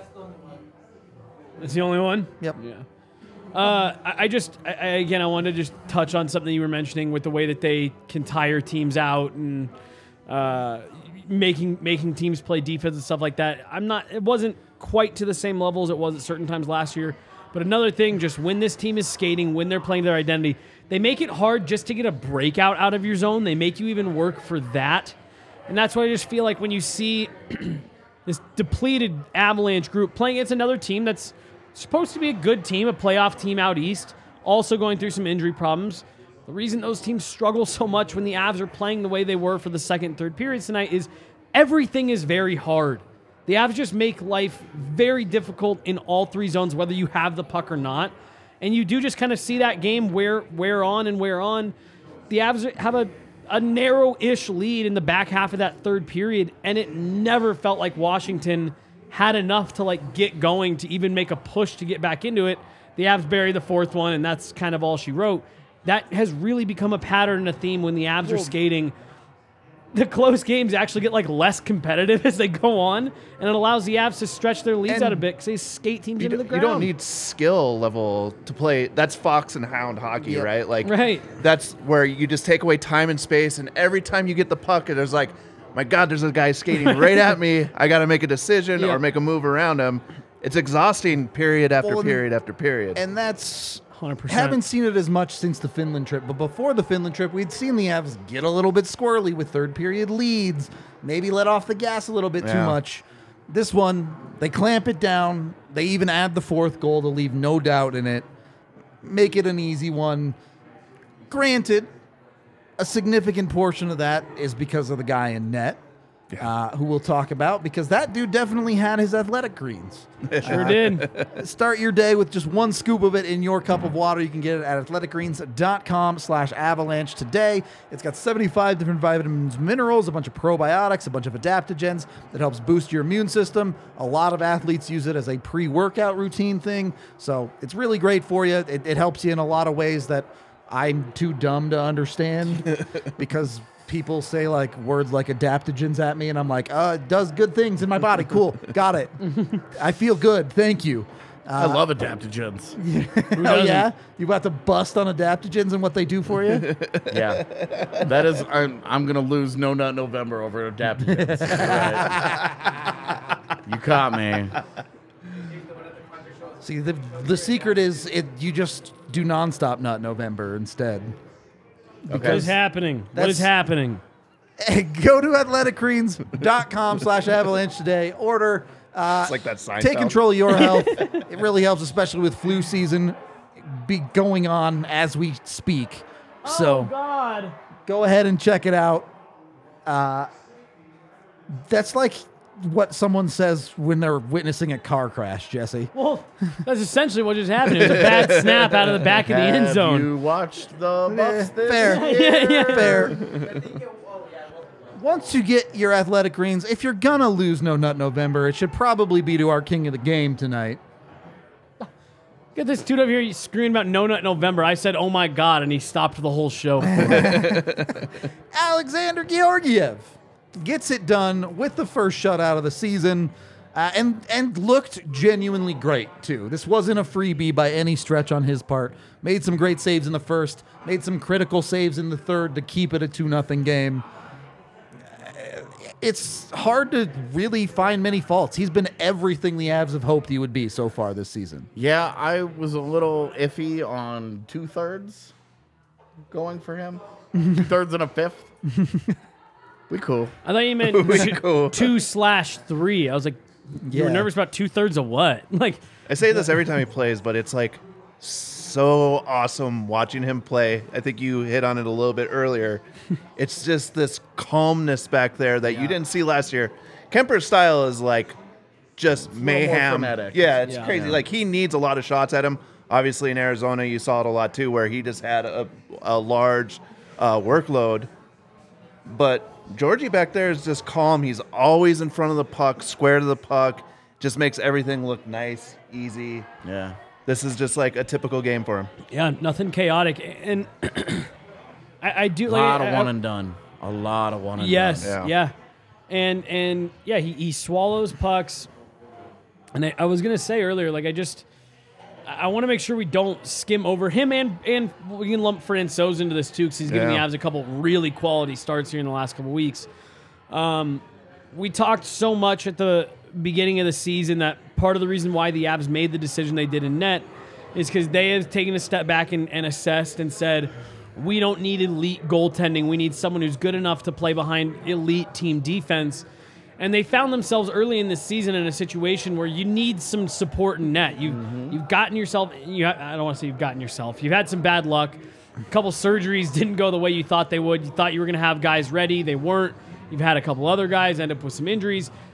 It's the only one. Yep. Yeah. Uh, I, I just, I, I, again, I wanted to just touch on something you were mentioning with the way that they can tire teams out and uh, making making teams play defense and stuff like that. I'm not. It wasn't quite to the same level as it was at certain times last year. But another thing, just when this team is skating, when they're playing their identity, they make it hard just to get a breakout out of your zone. They make you even work for that. And that's why I just feel like when you see this depleted Avalanche group playing against another team that's supposed to be a good team, a playoff team out east, also going through some injury problems. The reason those teams struggle so much when the Avs are playing the way they were for the second and third periods tonight is everything is very hard. The Avs just make life very difficult in all three zones, whether you have the puck or not. And you do just kind of see that game wear, wear on and wear on. The Avs have a, a narrow-ish lead in the back half of that third period, and it never felt like Washington had enough to like get going to even make a push to get back into it. The Avs bury the fourth one, and that's kind of all she wrote. That has really become a pattern and a theme when the Avs are skating. The close games actually get like less competitive as they go on, and it allows the Avs to stretch their leads And out a bit because they skate teams You, into d- the ground. you don't need skill level to play. That's fox and hound hockey, Yep. right? Like, Right. That's where you just take away time and space, and every time you get the puck, there's like, my God, there's a guy skating right at me. I got to make a decision Yeah. or make a move around him. It's exhausting, period after Well, and- period after period. And that's one hundred percent. haven't seen it as much since the Finland trip, but before the Finland trip, we'd seen the Avs get a little bit squirrely with third period leads, maybe let off the gas a little bit too Yeah. much. This one, they clamp it down. They even add the fourth goal to leave no doubt in it, make it an easy one. Granted, a significant portion of that is because of the guy in net. Uh, who we'll talk about, because that dude definitely had his athletic greens. Sure did. Start your day with just one scoop of it in your cup of water. You can get it at athleticgreens.com slash avalanche today. It's got seventy-five different vitamins, minerals, a bunch of probiotics, a bunch of adaptogens that helps boost your immune system. A lot of athletes use it as a pre-workout routine thing. So it's really great for you. It, it helps you in a lot of ways that I'm too dumb to understand because people say like words like adaptogens at me and I'm like, uh, it does good things in my body. Cool. Got it. I feel good. Thank you. I love adaptogens. Oh yeah? You about to bust on adaptogens and what they do for you? Yeah, that is. I'm, I'm gonna lose No Nut November over adaptogens. Right. You caught me. See, the the secret is it. You just do nonstop nut November instead. What is happening? What That's- is happening? Go to athleticgreens.com slash avalanche today. Order. Uh, It's like that Seinfeld. Take control of your health. It really helps, especially with flu season be going on as we speak. So oh God! go ahead and check it out. Uh, that's like what someone says when they're witnessing a car crash, Jesse. Well, that's essentially what just happened. It was a bad snap out of the back of the end Have zone. you watched the Bucks this Fair. year? Yeah, yeah. Fair. Once you get your athletic greens, if you're gonna lose No Nut November, it should probably be to our king of the game tonight. Get this dude over here screaming about No Nut November. I said, "Oh my God," and he stopped the whole show. Alexander Georgiev gets it done with the first shutout of the season, uh, and and looked genuinely great too. This wasn't a freebie by any stretch on his part. Made some great saves in the first, made some critical saves in the third to keep it a two nothing game. It's hard to really find many faults. He's been everything the Avs have hoped he would be so far this season. Yeah, I was a little iffy on two thirds going for him. two thirds and a fifth. We cool. I thought you meant We two, cool. two slash three. I was like, you were Yeah. nervous about two thirds of what? Like, I say this every time he plays, but it's like so awesome watching him play. I think you hit on it a little bit earlier. It's just this calmness back there that you didn't see last year. Kemper's style is like just little more mayhem. frenetic. Yeah, it's Yeah. crazy. Yeah. Like he needs a lot of shots at him. Obviously in Arizona, you saw it a lot too, where he just had a, a large uh, workload. But Georgie back there is just calm. He's always in front of the puck, square to the puck. Just makes everything look nice, easy. Yeah. This is just like a typical game for him. yeah, nothing chaotic. And I, I do A like lot I- of I- one and done. A lot of one and Yes, done. yeah. Yeah. And and yeah, he, he swallows pucks. And I, I was gonna say earlier, like I just I, I want to make sure we don't skim over him, and and we can lump Francouz into this too, because he's given Yeah. the Avs a couple really quality starts here in the last couple weeks. Um, we talked so much at the beginning of the season that part of the reason why the Avs made the decision they did in net is because they have taken a step back and, and assessed and said, we don't need elite goaltending. We need someone who's good enough to play behind elite team defense. And they found themselves early in this season in a situation where you need some support in net. You, You've gotten yourself, you, I don't want to say you've gotten yourself, you've had some bad luck. A couple surgeries didn't go the way you thought they would. You thought you were going to have guys ready. They weren't. You've had a couple other guys end up with some injuries.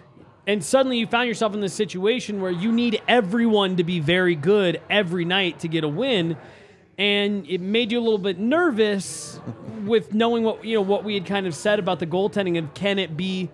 And suddenly you found yourself in this situation where you need everyone to be very good every night to get a win. And it made you a little bit nervous with knowing what, you know, what we had kind of said about the goaltending and can it be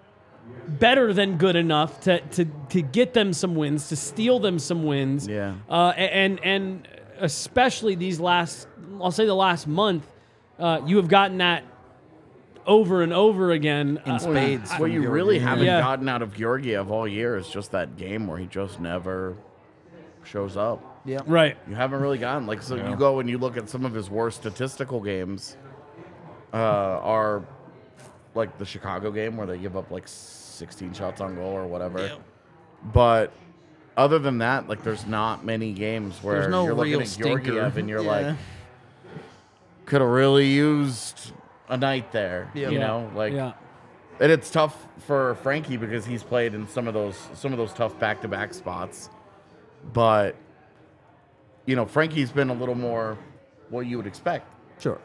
better than good enough to, to, to get them some wins, to steal them some wins. Yeah. Uh, and, and especially these last, I'll say the last month, uh, you have gotten that over and over again. In Uh, spades. What you really haven't Yeah. gotten out of Georgiev all year is just that game where he just never shows up. Yeah. Right. You haven't really gotten like so. You go and you look at some of his worst statistical games. Uh, are like the Chicago game where they give up like sixteen shots on goal or whatever. But other than that, like there's not many games where There's no you're looking real at stinker. Georgiev and you're Yeah. like, could have really used a night there. Yeah. You Yeah. know, like. Yeah. And it's tough for Frankie because he's played in some of those some of those tough back to back spots. But you know, Frankie's been a little more what you would expect. Sure.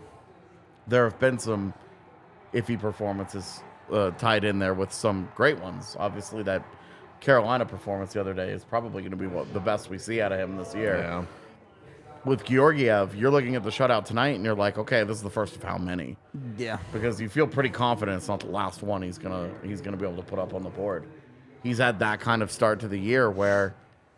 There have been some iffy performances uh, tied in there with some great ones. Obviously, that Carolina performance the other day is probably going to be what, the best we see out of him this year. Yeah. With Georgiev, you're looking at the shutout tonight, and you're like, okay, this is the first of how many? Yeah. Because you feel pretty confident it's not the last one he's gonna he's gonna be able to put up on the board. He's had that kind of start to the year where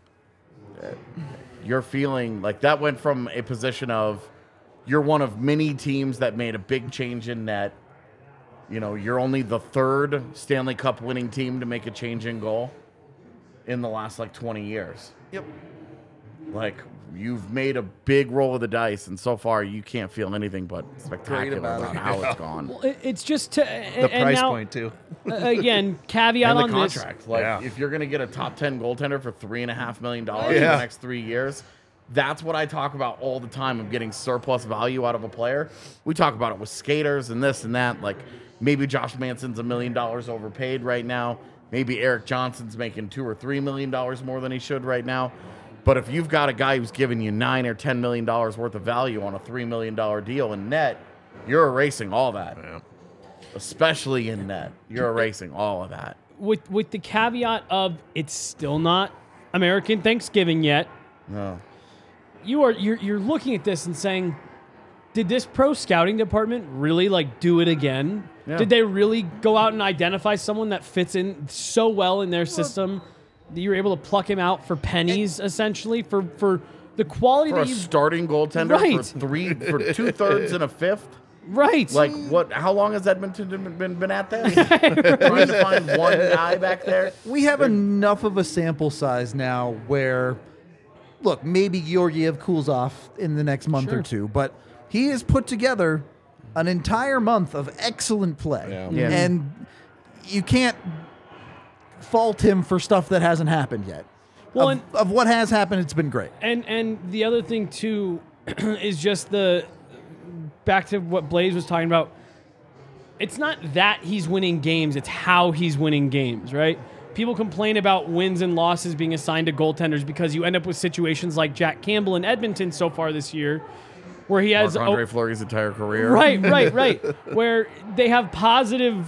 uh, you're feeling like that went from a position of you're one of many teams that made a big change in net. You know, you're only the third Stanley Cup winning team to make a change in goal in the last like twenty years. Yep. Like you've made a big roll of the dice, and so far you can't feel anything but spectacular about about, it. how it's gone. Well, it- it's just to, The and price now, point too. uh, again, caveat And the on contract, like Yeah. if you're going to get a top ten goaltender for three and a half million dollars in Yeah. the next three years, that's what I talk about all the time of getting surplus value out of a player. We talk about it with skaters and this and that. Like maybe Josh Manson's a million dollars overpaid right now. Maybe Eric Johnson's making two or three million dollars more than he should right now. But if you've got a guy who's giving you nine or ten million dollars worth of value on a three million dollar deal in net, you're erasing all that. Yeah. Especially in net, you're erasing all of that. this with with the caveat of it's still not American Thanksgiving yet. No. You are you're you're looking at this and saying, did this pro scouting department really like do it again? Yeah. Did they really go out and identify someone that fits in so well in their system that you were able to pluck him out for pennies, essentially for for the quality For a that you starting goaltender Right. for three for two thirds and a fifth. right Like what? How long has Edmonton been been, been at that? Trying to find one guy back there. We have enough of a sample size now where, look, maybe Georgiev cools off in the next month Sure. or two, but he has put together an entire month of excellent play. Yeah. Yeah. And you can't fault him for stuff that hasn't happened yet. Well, of, and- of what has happened, it's been great. And and the other thing too is just the back to what Blaze was talking about. It's not that he's winning games, it's how he's winning games, right? People complain about wins and losses being assigned to goaltenders because you end up with situations like Jack Campbell in Edmonton so far this year where he has Marc-Andre oh, Fleury's entire career. right, right, right, where they have positive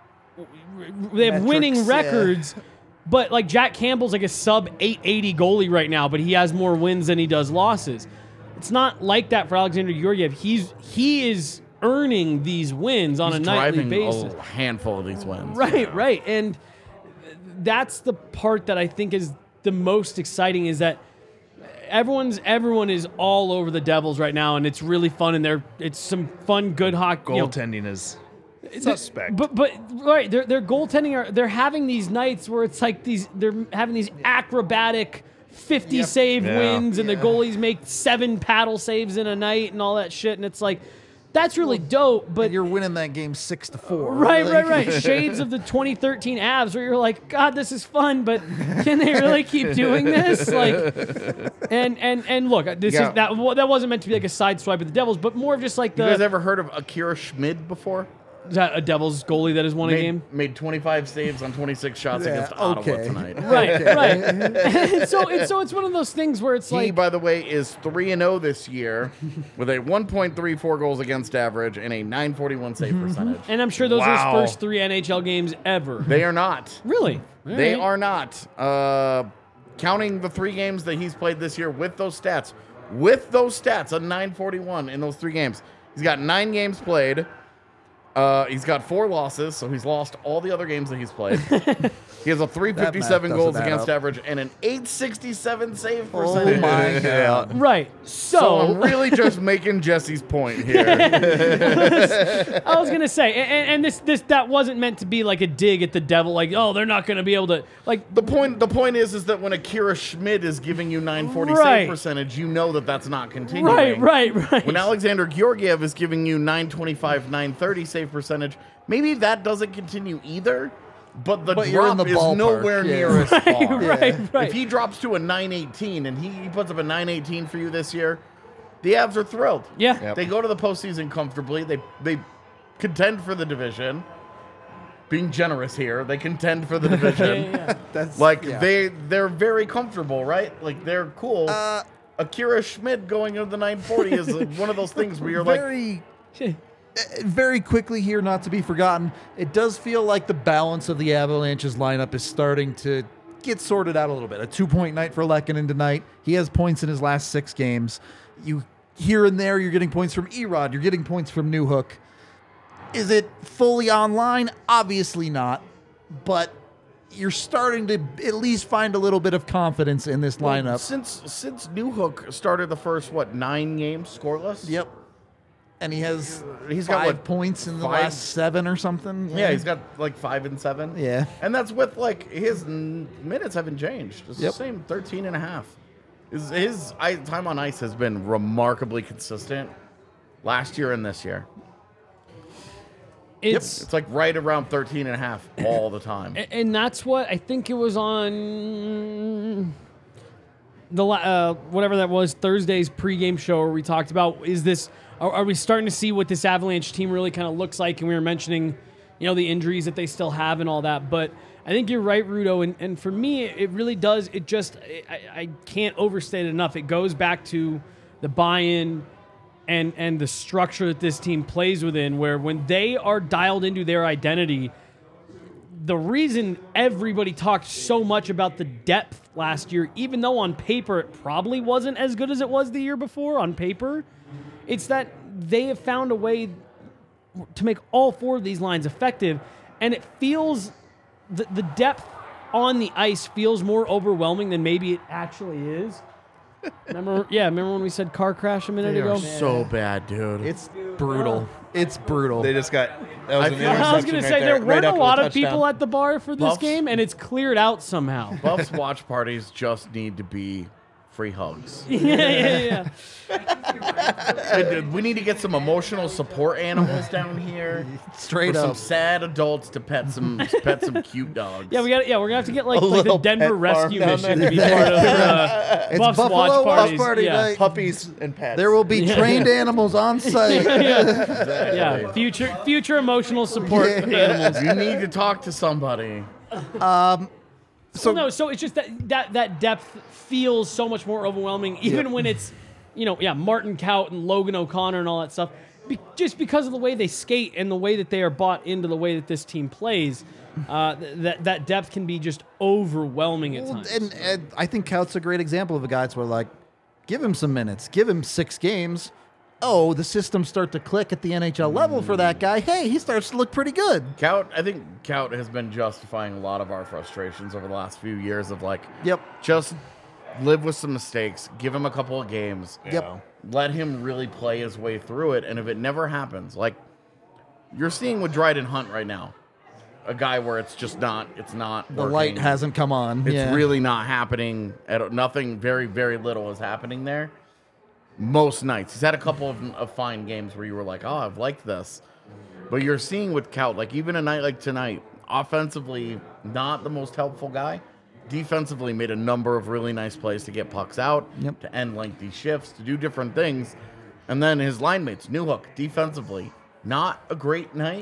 they have winning Metrics, yeah. records. But like Jack Campbell's like a sub eight eighty goalie right now, but he has more wins than he does losses. It's not like that for Alexander Georgiev. He's he is earning these wins on He's a nightly driving basis. a handful of these wins. Right, right. And that's the part that I think is the most exciting is that everyone's everyone is all over the Devils right now, and it's really fun, and they're it's some fun, good hockey. you know, Goaltending is suspect. But but right, they're they're goaltending are they're having these nights where it's like these they're having these acrobatic fifty save Yeah. wins, and the goalies make seven paddle saves in a night and all that shit, and it's like that's really dope. But But you're winning that game six to four. right, Like- right, right. Shades of the twenty thirteen Avs, where you're like, God, this is fun, but can they really keep doing this? Like, and and and look, this Yeah. is that that wasn't meant to be like a side swipe at the Devils, but more of just like You the guys ever heard of Akira Schmid before? Is that a Devils goalie that has won a made, game? made twenty-five saves on twenty-six shots Yeah, against Ottawa okay. tonight. Right, right. and so, it's, so it's one of those things where it's He, like, by the way, is three and oh this year with a one point three four goals against average and a nine forty-one save percentage. and I'm sure those are Wow. his first three N H L games ever. They are not. Really? All They right. are not. Uh, counting the three games that he's played this year with those stats, with those stats, a nine forty-one in those three games. He's got nine games played. Uh, he's got four losses, so he's lost all the other games that he's played. He has a three fifty-seven That math goals doesn't add against up. average and an eight sixty-seven save Oh percentage. my god. Right. So, So I'm really just making Jesse's point here. I was gonna say, and, and this this that wasn't meant to be like a dig at the Devil, like, oh, they're not gonna be able to, like, The point the point is is that when Akira Schmid is giving you nine forty Right. save percentage, you know that that's not continuing. right, right, right. When Alexander Georgiev is giving you nine twenty-five, nine thirty save percentage, maybe that doesn't continue either. But the But you're in drop the is ballpark, nowhere yeah. near as far. right, right. If he drops to a nine eighteen and he, he puts up a nine eighteen for you this year, the Avs are thrilled. Yeah. Yep. They go to the postseason comfortably. They they contend for the division. Being generous here, they contend for the division. Yeah, yeah. That's Like yeah. they they're very comfortable, right? Like they're cool. Uh, Akira Schmid going into the nine forty is uh, one of those things where you're like, very uh, very quickly here, not to be forgotten, it does feel like the balance of the Avalanche's lineup is starting to get sorted out a little bit. A two-point night for Lehkonen tonight. He has points in his last six games. You here and there, you're getting points from Erod. You're getting points from Newhook. Is it fully online? Obviously not. But you're starting to at least find a little bit of confidence in this well, lineup. since since Newhook started the first what nine games scoreless. Yep. And he has He's got, five what, points in the five- last seven or something. Yeah, he's got like five and seven. Yeah. And that's with like his n- minutes haven't changed. It's Yep. the same thirteen and a half. His, his I, time on ice has been remarkably consistent last year and this year. It's It's like right around thirteen and a half all the time. A- And that's what I think it was on the la- uh, whatever that was Thursday's pregame show where we talked about is this are, are we starting to see what this Avalanche team really kind of looks like? And we were mentioning, you know, the injuries that they still have and all that. But I think you're right, Rudo. And, and for me, it really does. It just I, I can't overstate it enough. It goes back to the buy-in and and the structure that this team plays within, where when they are dialed into their identity, the reason everybody talked so much about the depth last year, even though on paper it probably wasn't as good as it was the year before on paper, it's that they have found a way to make all four of these lines effective, and it feels the, the depth on the ice feels more overwhelming than maybe it actually is. Remember, yeah, remember when we said car crash a minute They ago? are so bad, dude. It's brutal. It's brutal. They just got. That was I an feel- I was interception going to right say, there right weren't a after the lot of touchdown. people at the bar for this Buffs- game, and it's cleared out somehow. Buffs watch parties just need to be free hugs. yeah, yeah, yeah. We need to get some emotional support animals down here. Straight for some up. sad adults to pet some pet some cute dogs. Yeah, we got. Yeah, we're gonna have to get like, A like the little Denver pet farm Rescue down Mission there. to be part of uh, It's Buffs Buffalo watch Watch parties. Party yeah. night. Puppies and pets. There will be trained animals on site. Exactly. yeah, future future emotional support Yeah. animals. You need to talk to somebody. So no, so it's just that that that depth feels so much more overwhelming, even Yep. when it's, you know, yeah, Martin Kaut and Logan O'Connor and all that stuff, be, just because of the way they skate and the way that they are bought into the way that this team plays. Uh, th- that that depth can be just overwhelming at Well, times. and, and I think Cout's a great example of a guy that's where like, give him some minutes, give him six games. Oh, the systems start to click at the N H L level for that guy. Hey, he starts to look pretty good. Cout, I think Cout has been justifying a lot of our frustrations over the last few years of like, Yep. just live with some mistakes, give him a couple of games, Yep. let him really play his way through it, and if it never happens, like you're seeing with Dryden Hunt right now, a guy where it's just not, it's not The working. light hasn't come on. It's yeah. really not happening. At, nothing, very, very little is happening there. Most nights. He's had a couple of, of fine games where you were like, oh, I've liked this. But you're seeing with Cout, like even a night like tonight, offensively, not the most helpful guy. Defensively, made a number of really nice plays to get pucks out, Yep. to end lengthy shifts, to do different things. And then his line mates, Newhook, defensively, not a great night.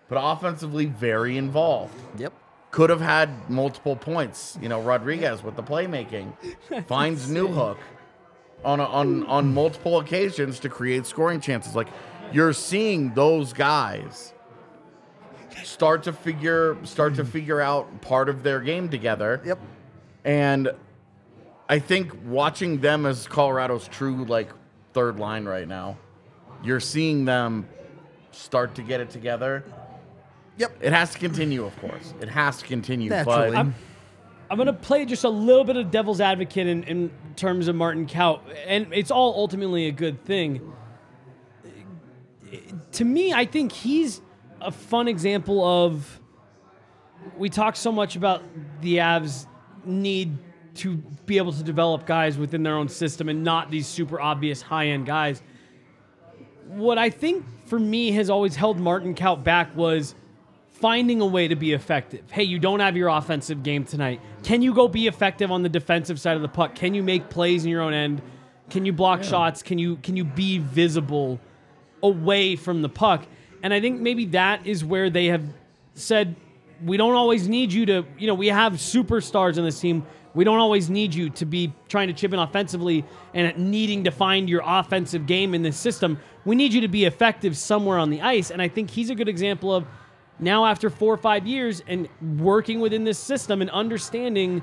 but offensively very involved. Yep. Could have had multiple points. You know, Rodriguez with the playmaking finds Newhook on a, on on multiple occasions to create scoring chances. Like, you're seeing those guys start to figure start to figure out part of their game together. Yep. And I think watching them as Colorado's true like third line right now, you're seeing them start to get it together. Yep. It has to continue, of course. It has to continue. Naturally. But I'm, I'm going to play just a little bit of devil's advocate in, in terms of Martin Kaut, and it's all ultimately a good thing. To me, I think he's a fun example of, we talk so much about the Avs need to be able to develop guys within their own system and not these super obvious high-end guys. What I think for me has always held Martin Kaut back was finding a way to be effective. Hey, you don't have your offensive game tonight. Can you go be effective on the defensive side of the puck? Can you make plays in your own end? Can you block yeah. shots? Can you can you be visible away from the puck? And I think maybe that is where they have said, we don't always need you to, you know, we have superstars on this team. We don't always need you to be trying to chip in offensively and needing to find your offensive game in this system. We need you to be effective somewhere on the ice. And I think he's a good example of, now after four or five years and working within this system and understanding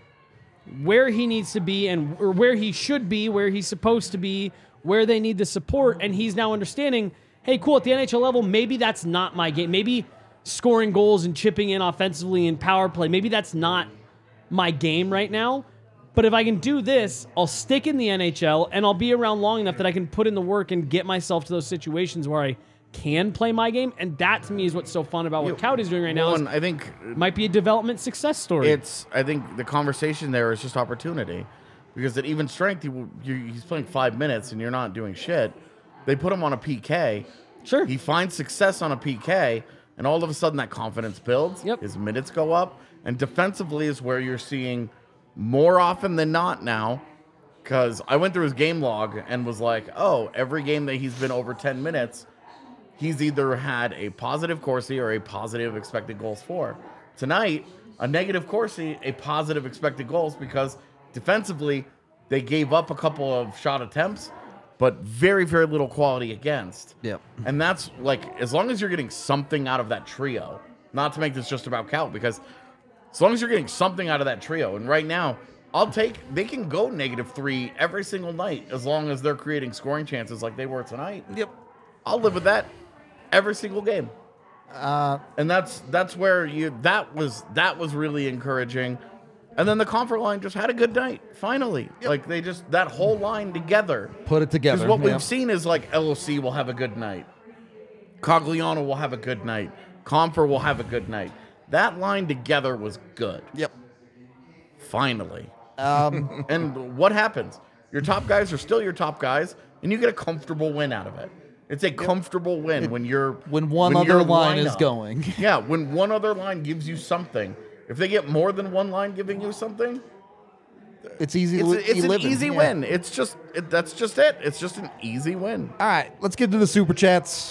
where he needs to be and or where he should be, where he's supposed to be, where they need the support, and he's now understanding, hey, cool, at the N H L level, maybe that's not my game. Maybe scoring goals and chipping in offensively in power play, maybe that's not my game right now. But if I can do this, I'll stick in the N H L and I'll be around long enough that I can put in the work and get myself to those situations where I can play my game. And that to me is what's so fun about what Kaut is doing right now. One, I think might be a development success story. It's I think the conversation there is just opportunity, because at even strength, he, you, he's playing five minutes and you're not doing shit. They put him on a P K. Sure. He finds success on a P K, and all of a sudden that confidence builds. Yep. His minutes go up, and defensively is where you're seeing more often than not now. Because I went through his game log and was like, oh, every game that he's been over ten minutes, he's either had a positive Corsi or a positive expected goals for. Tonight, a negative Corsi, a positive expected goals, because defensively, they gave up a couple of shot attempts, but very, very little quality against. Yep. And that's like, as long as you're getting something out of that trio, not to make this just about Kaut, because as long as you're getting something out of that trio, and right now, I'll take, they can go negative three every single night as long as they're creating scoring chances like they were tonight. Yep. I'll live with that every single game. Uh, and that's that's where you that was that was really encouraging. And then the comfort line just had a good night, finally. Yep. Like, they just, that whole line together. Put it together. Because what yeah. we've seen is, like, L O C will have a good night. Cogliano will have a good night. Comfer will have a good night. That line together was good. Yep. Finally. Um, and what happens? Your top guys are still your top guys, and you get a comfortable win out of it. It's a comfortable win when you're when one when other your line is lineup- going. Yeah, when one other line gives you something. If they get more than one line giving you something, It's easy. it's, to it's an living. easy Yeah. win. It's just it, that's just it. It's just an easy win. All right, let's get to the super chats.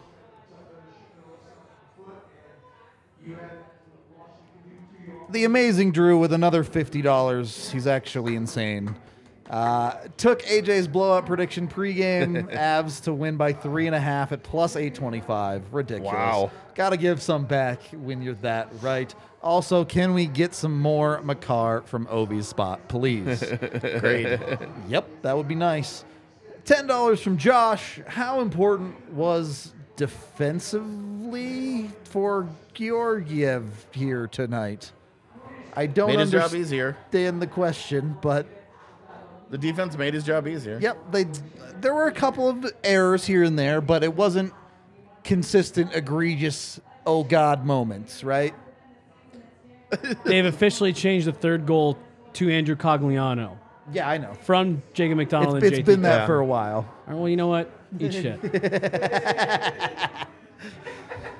The amazing Drew with another fifty dollars. He's actually insane. Uh, took A J's blowout prediction pregame. Avs to win by three and a half at plus eight twenty-five. Ridiculous. Wow. Got to give some back when you're that right. Also, can we get some more Makar from Ovi's spot, please? Great. Yep, that would be nice. ten dollars from Josh. How important was defensively for Georgiev here tonight? I don't Made his job understand easier. the question, but The defense made his job easier. yep, they there were a couple of errors here and there, but it wasn't consistent, egregious, oh God moments, right? They've officially changed the third goal to Andrew Cogliano Yeah, I know. from Jacob McDonald It's, and it's J T. been that Yeah. for a while. All right, well, you know what? Eat shit.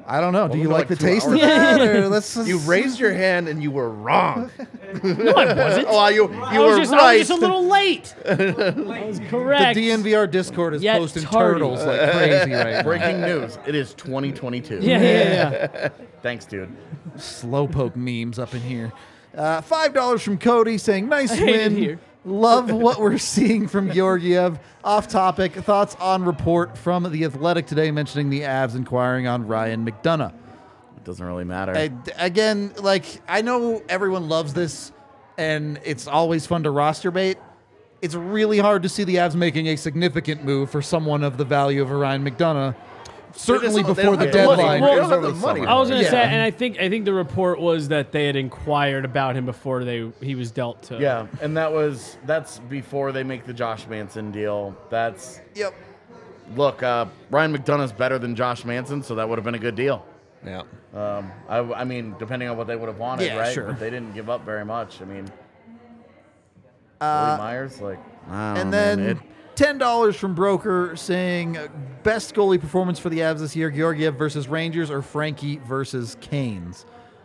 I don't know. Do Only you like like the two taste of hours. that? Or let's just- You raised your hand and you were wrong. No, I wasn't. Oh, you, you I were was just, I right. was just a little late. I was The correct. D N V R Discord is Yet posting tardy. turtles like crazy right now. Breaking news. It is twenty twenty-two. Yeah, yeah, yeah. Thanks, dude. Slowpoke memes up in here. Uh, Five dollars from Cody saying, "Nice I hate it win. here. Love what we're seeing from Georgiev." Off topic. Thoughts on report from the Athletic today mentioning the Avs inquiring on Ryan McDonough. It doesn't really matter. I, again, like I know everyone loves this, and it's always fun to roster bait. It's really hard to see the Avs making a significant move for someone of the value of a Ryan McDonough. Certainly They don't before the have the money. deadline. They Well, don't have the money. I was gonna Yeah. say, and I think I think the report was that they had inquired about him before they he was dealt to. Yeah, and that was that's before they make the Josh Manson deal. That's Yep. look, uh, Ryan McDonough's better than Josh Manson, so that would have been a good deal. Yeah. Um, I, I mean, depending on what they would have wanted, Yeah, right? sure. But they didn't give up very much. I mean, Uh, Willie Myers, like, I don't And know, then man. It- ten dollars from Broker saying uh, best goalie performance for the Avs this year: Georgiev versus Rangers or Frankie versus Canes.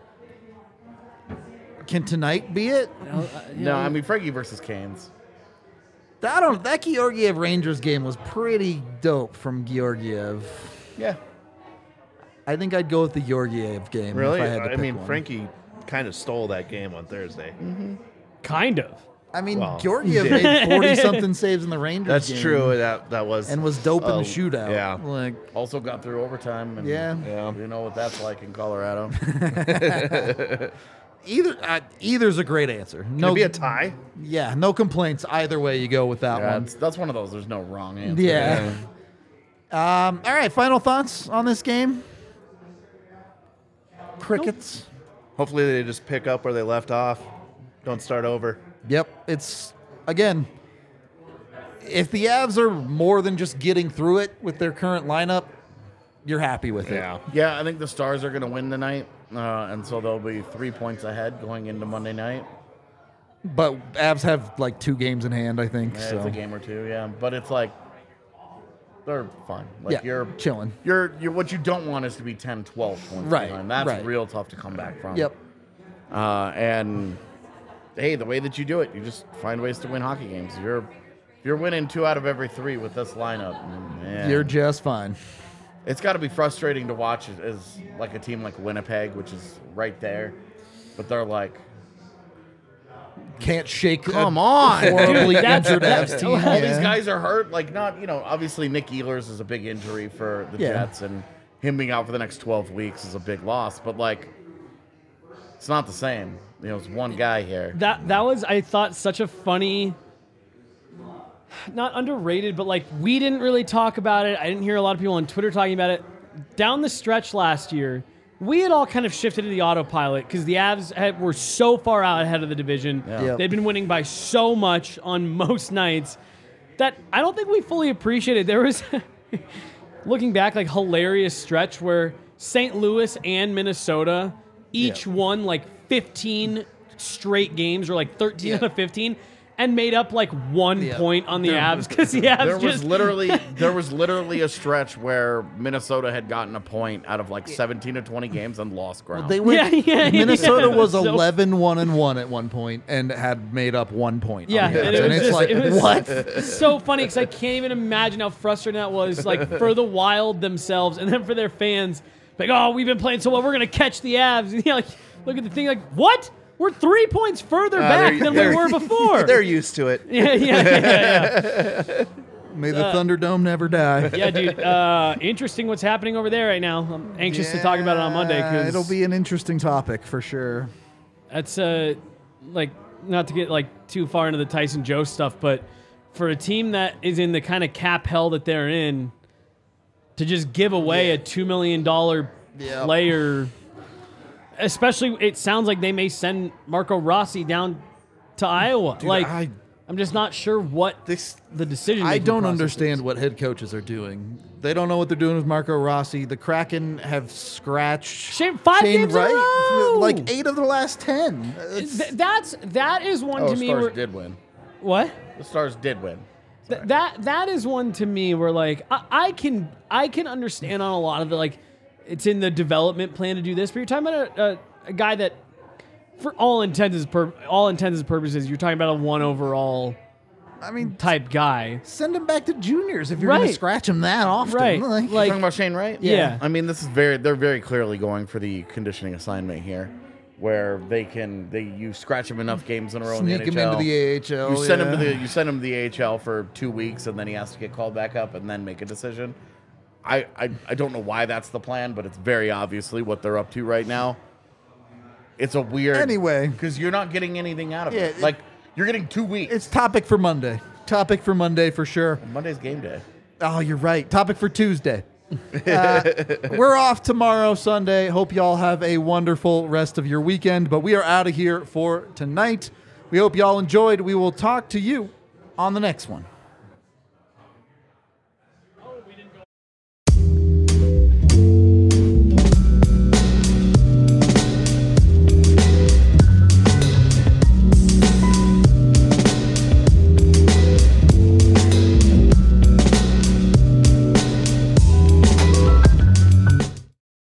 Can tonight be it? no, I mean Frankie versus Canes. I don't. That Georgiev Rangers game was pretty dope from Georgiev. Yeah, I think I'd go with the Georgiev game. Really? If I, had to I pick mean, one. Frankie kind of stole that game on Thursday. Kind of. I mean, Well, Georgiev he did. made forty something saves in the Rangers That's game. true. That that was And was dope in uh, the shootout. Yeah. Like, also got through overtime. And yeah. Yeah. you know what that's like in Colorado. Either uh, either's a great answer. Can No, it be a tie? yeah, no complaints either way you go with that Yeah, one. it's, that's one of those. There's no wrong answer. Yeah. Um, all right, final thoughts on this game? Crickets. Hopefully they just pick up where they left off. Don't start over. Yep, it's again. If the Avs are more than just getting through it with their current lineup, you're happy with it. Yeah. Yeah, I think the Stars are going to win tonight, uh, and so they'll be three points ahead going into Monday night. But Avs have like two games in hand, I think. Yeah, so it's a game or two, yeah. But it's like they're fun. Like yeah, you're chilling. You're you're what you don't want is to be ten, twelve points Right, behind. That's right. real tough to come back from. Yep. Uh, and hey, the way that you do it, you just find ways to win hockey games. You're you're winning two out of every three with this lineup. Man. You're just fine. It's got to be frustrating to watch as, as like a team like Winnipeg, which is right there, but they're like, Can't shake. come a on, horribly dude, that's- injured that's- Avs team. All Yeah. these guys are hurt. Like, not you know, obviously Nick Ehlers is a big injury for the Yeah. Jets, and him being out for the next twelve weeks is a big loss. But like, it's not the same. You know, it's one guy here. That that was I thought such a funny, not underrated, but like we didn't really talk about it. I didn't hear a lot of people on Twitter talking about it. Down the stretch last year, we had all kind of shifted to the autopilot because the Avs had, were so far out ahead of the division. Yep. They'd been winning by so much on most nights that I don't think we fully appreciated. There was, looking back, like hilarious stretch where Saint Louis and Minnesota each won like fifteen straight games or like thirteen out of fifteen and made up like one Yeah. point on the Avs because the Avs There was just literally there was literally a stretch where Minnesota had gotten a point out of like seventeen or twenty games and lost ground. They went, Yeah, yeah, Minnesota yeah. was So- eleven one and one at one point and had made up one point. Yeah, on the and Avs. it was it's just- like it was- what? so funny because I can't even imagine how frustrating that was, like for the Wild themselves, and then for their fans. Like, oh, we've been playing so well, we're gonna catch the Avs. And, you know, like, look at the thing, like, what? We're three points further Uh, back they're- than we they're- were before. They're used to it. yeah, yeah, yeah, yeah. May the Thunderdome never die. Yeah, dude. Uh, interesting what's happening over there right now. I'm anxious to talk about it on Monday Yeah, because it'll be an interesting topic for sure. that's uh, like not to get like too far into the Tyson Joe stuff, but for a team that is in the kind of cap hell that they're in, to just give away a two million dollar Yep. player, especially it sounds like they may send Marco Rossi down to Iowa. like I- I'm just not sure what This the decision. I don't understand what head coaches are doing. They don't know what they're doing with Marco Rossi. The Kraken have scratched Shane- five games in a row! like eight of the last ten. It's- Th- that's that is one oh, to me. Stars Where, did win. what? The Stars did win. Th- that that is one to me where like I, I can I can understand on a lot of it. Like it's in the development plan to do this, but you're talking about a, a, a guy that, for all intents and pur- all intents and purposes, you're talking about a one overall. I mean, type guy. Send him back to juniors if you're going Right. to scratch him that often. Right. Like, Like- talking about Shane Wright? Yeah. I mean, this is very, they're very clearly going for the conditioning assignment here, where they can, they you scratch him enough games in a row in the Sneak N H L. him into the A H L. You send him to yeah. the you send him to the A H L for two weeks, and then he has to get called back up and then make a decision. I, I, I don't know why that's the plan, but it's very obviously what they're up to right now. It's a weird Anyway. because you're not getting anything out of Yeah, it. it- Like you're getting two weeks. It's topic for Monday. Topic for Monday for sure. Monday's game day. Oh, you're right. Topic for Tuesday. Uh, we're off tomorrow, Sunday. Hope y'all have a wonderful rest of your weekend. But we are out of here for tonight. We hope y'all enjoyed. We will talk to you on the next one.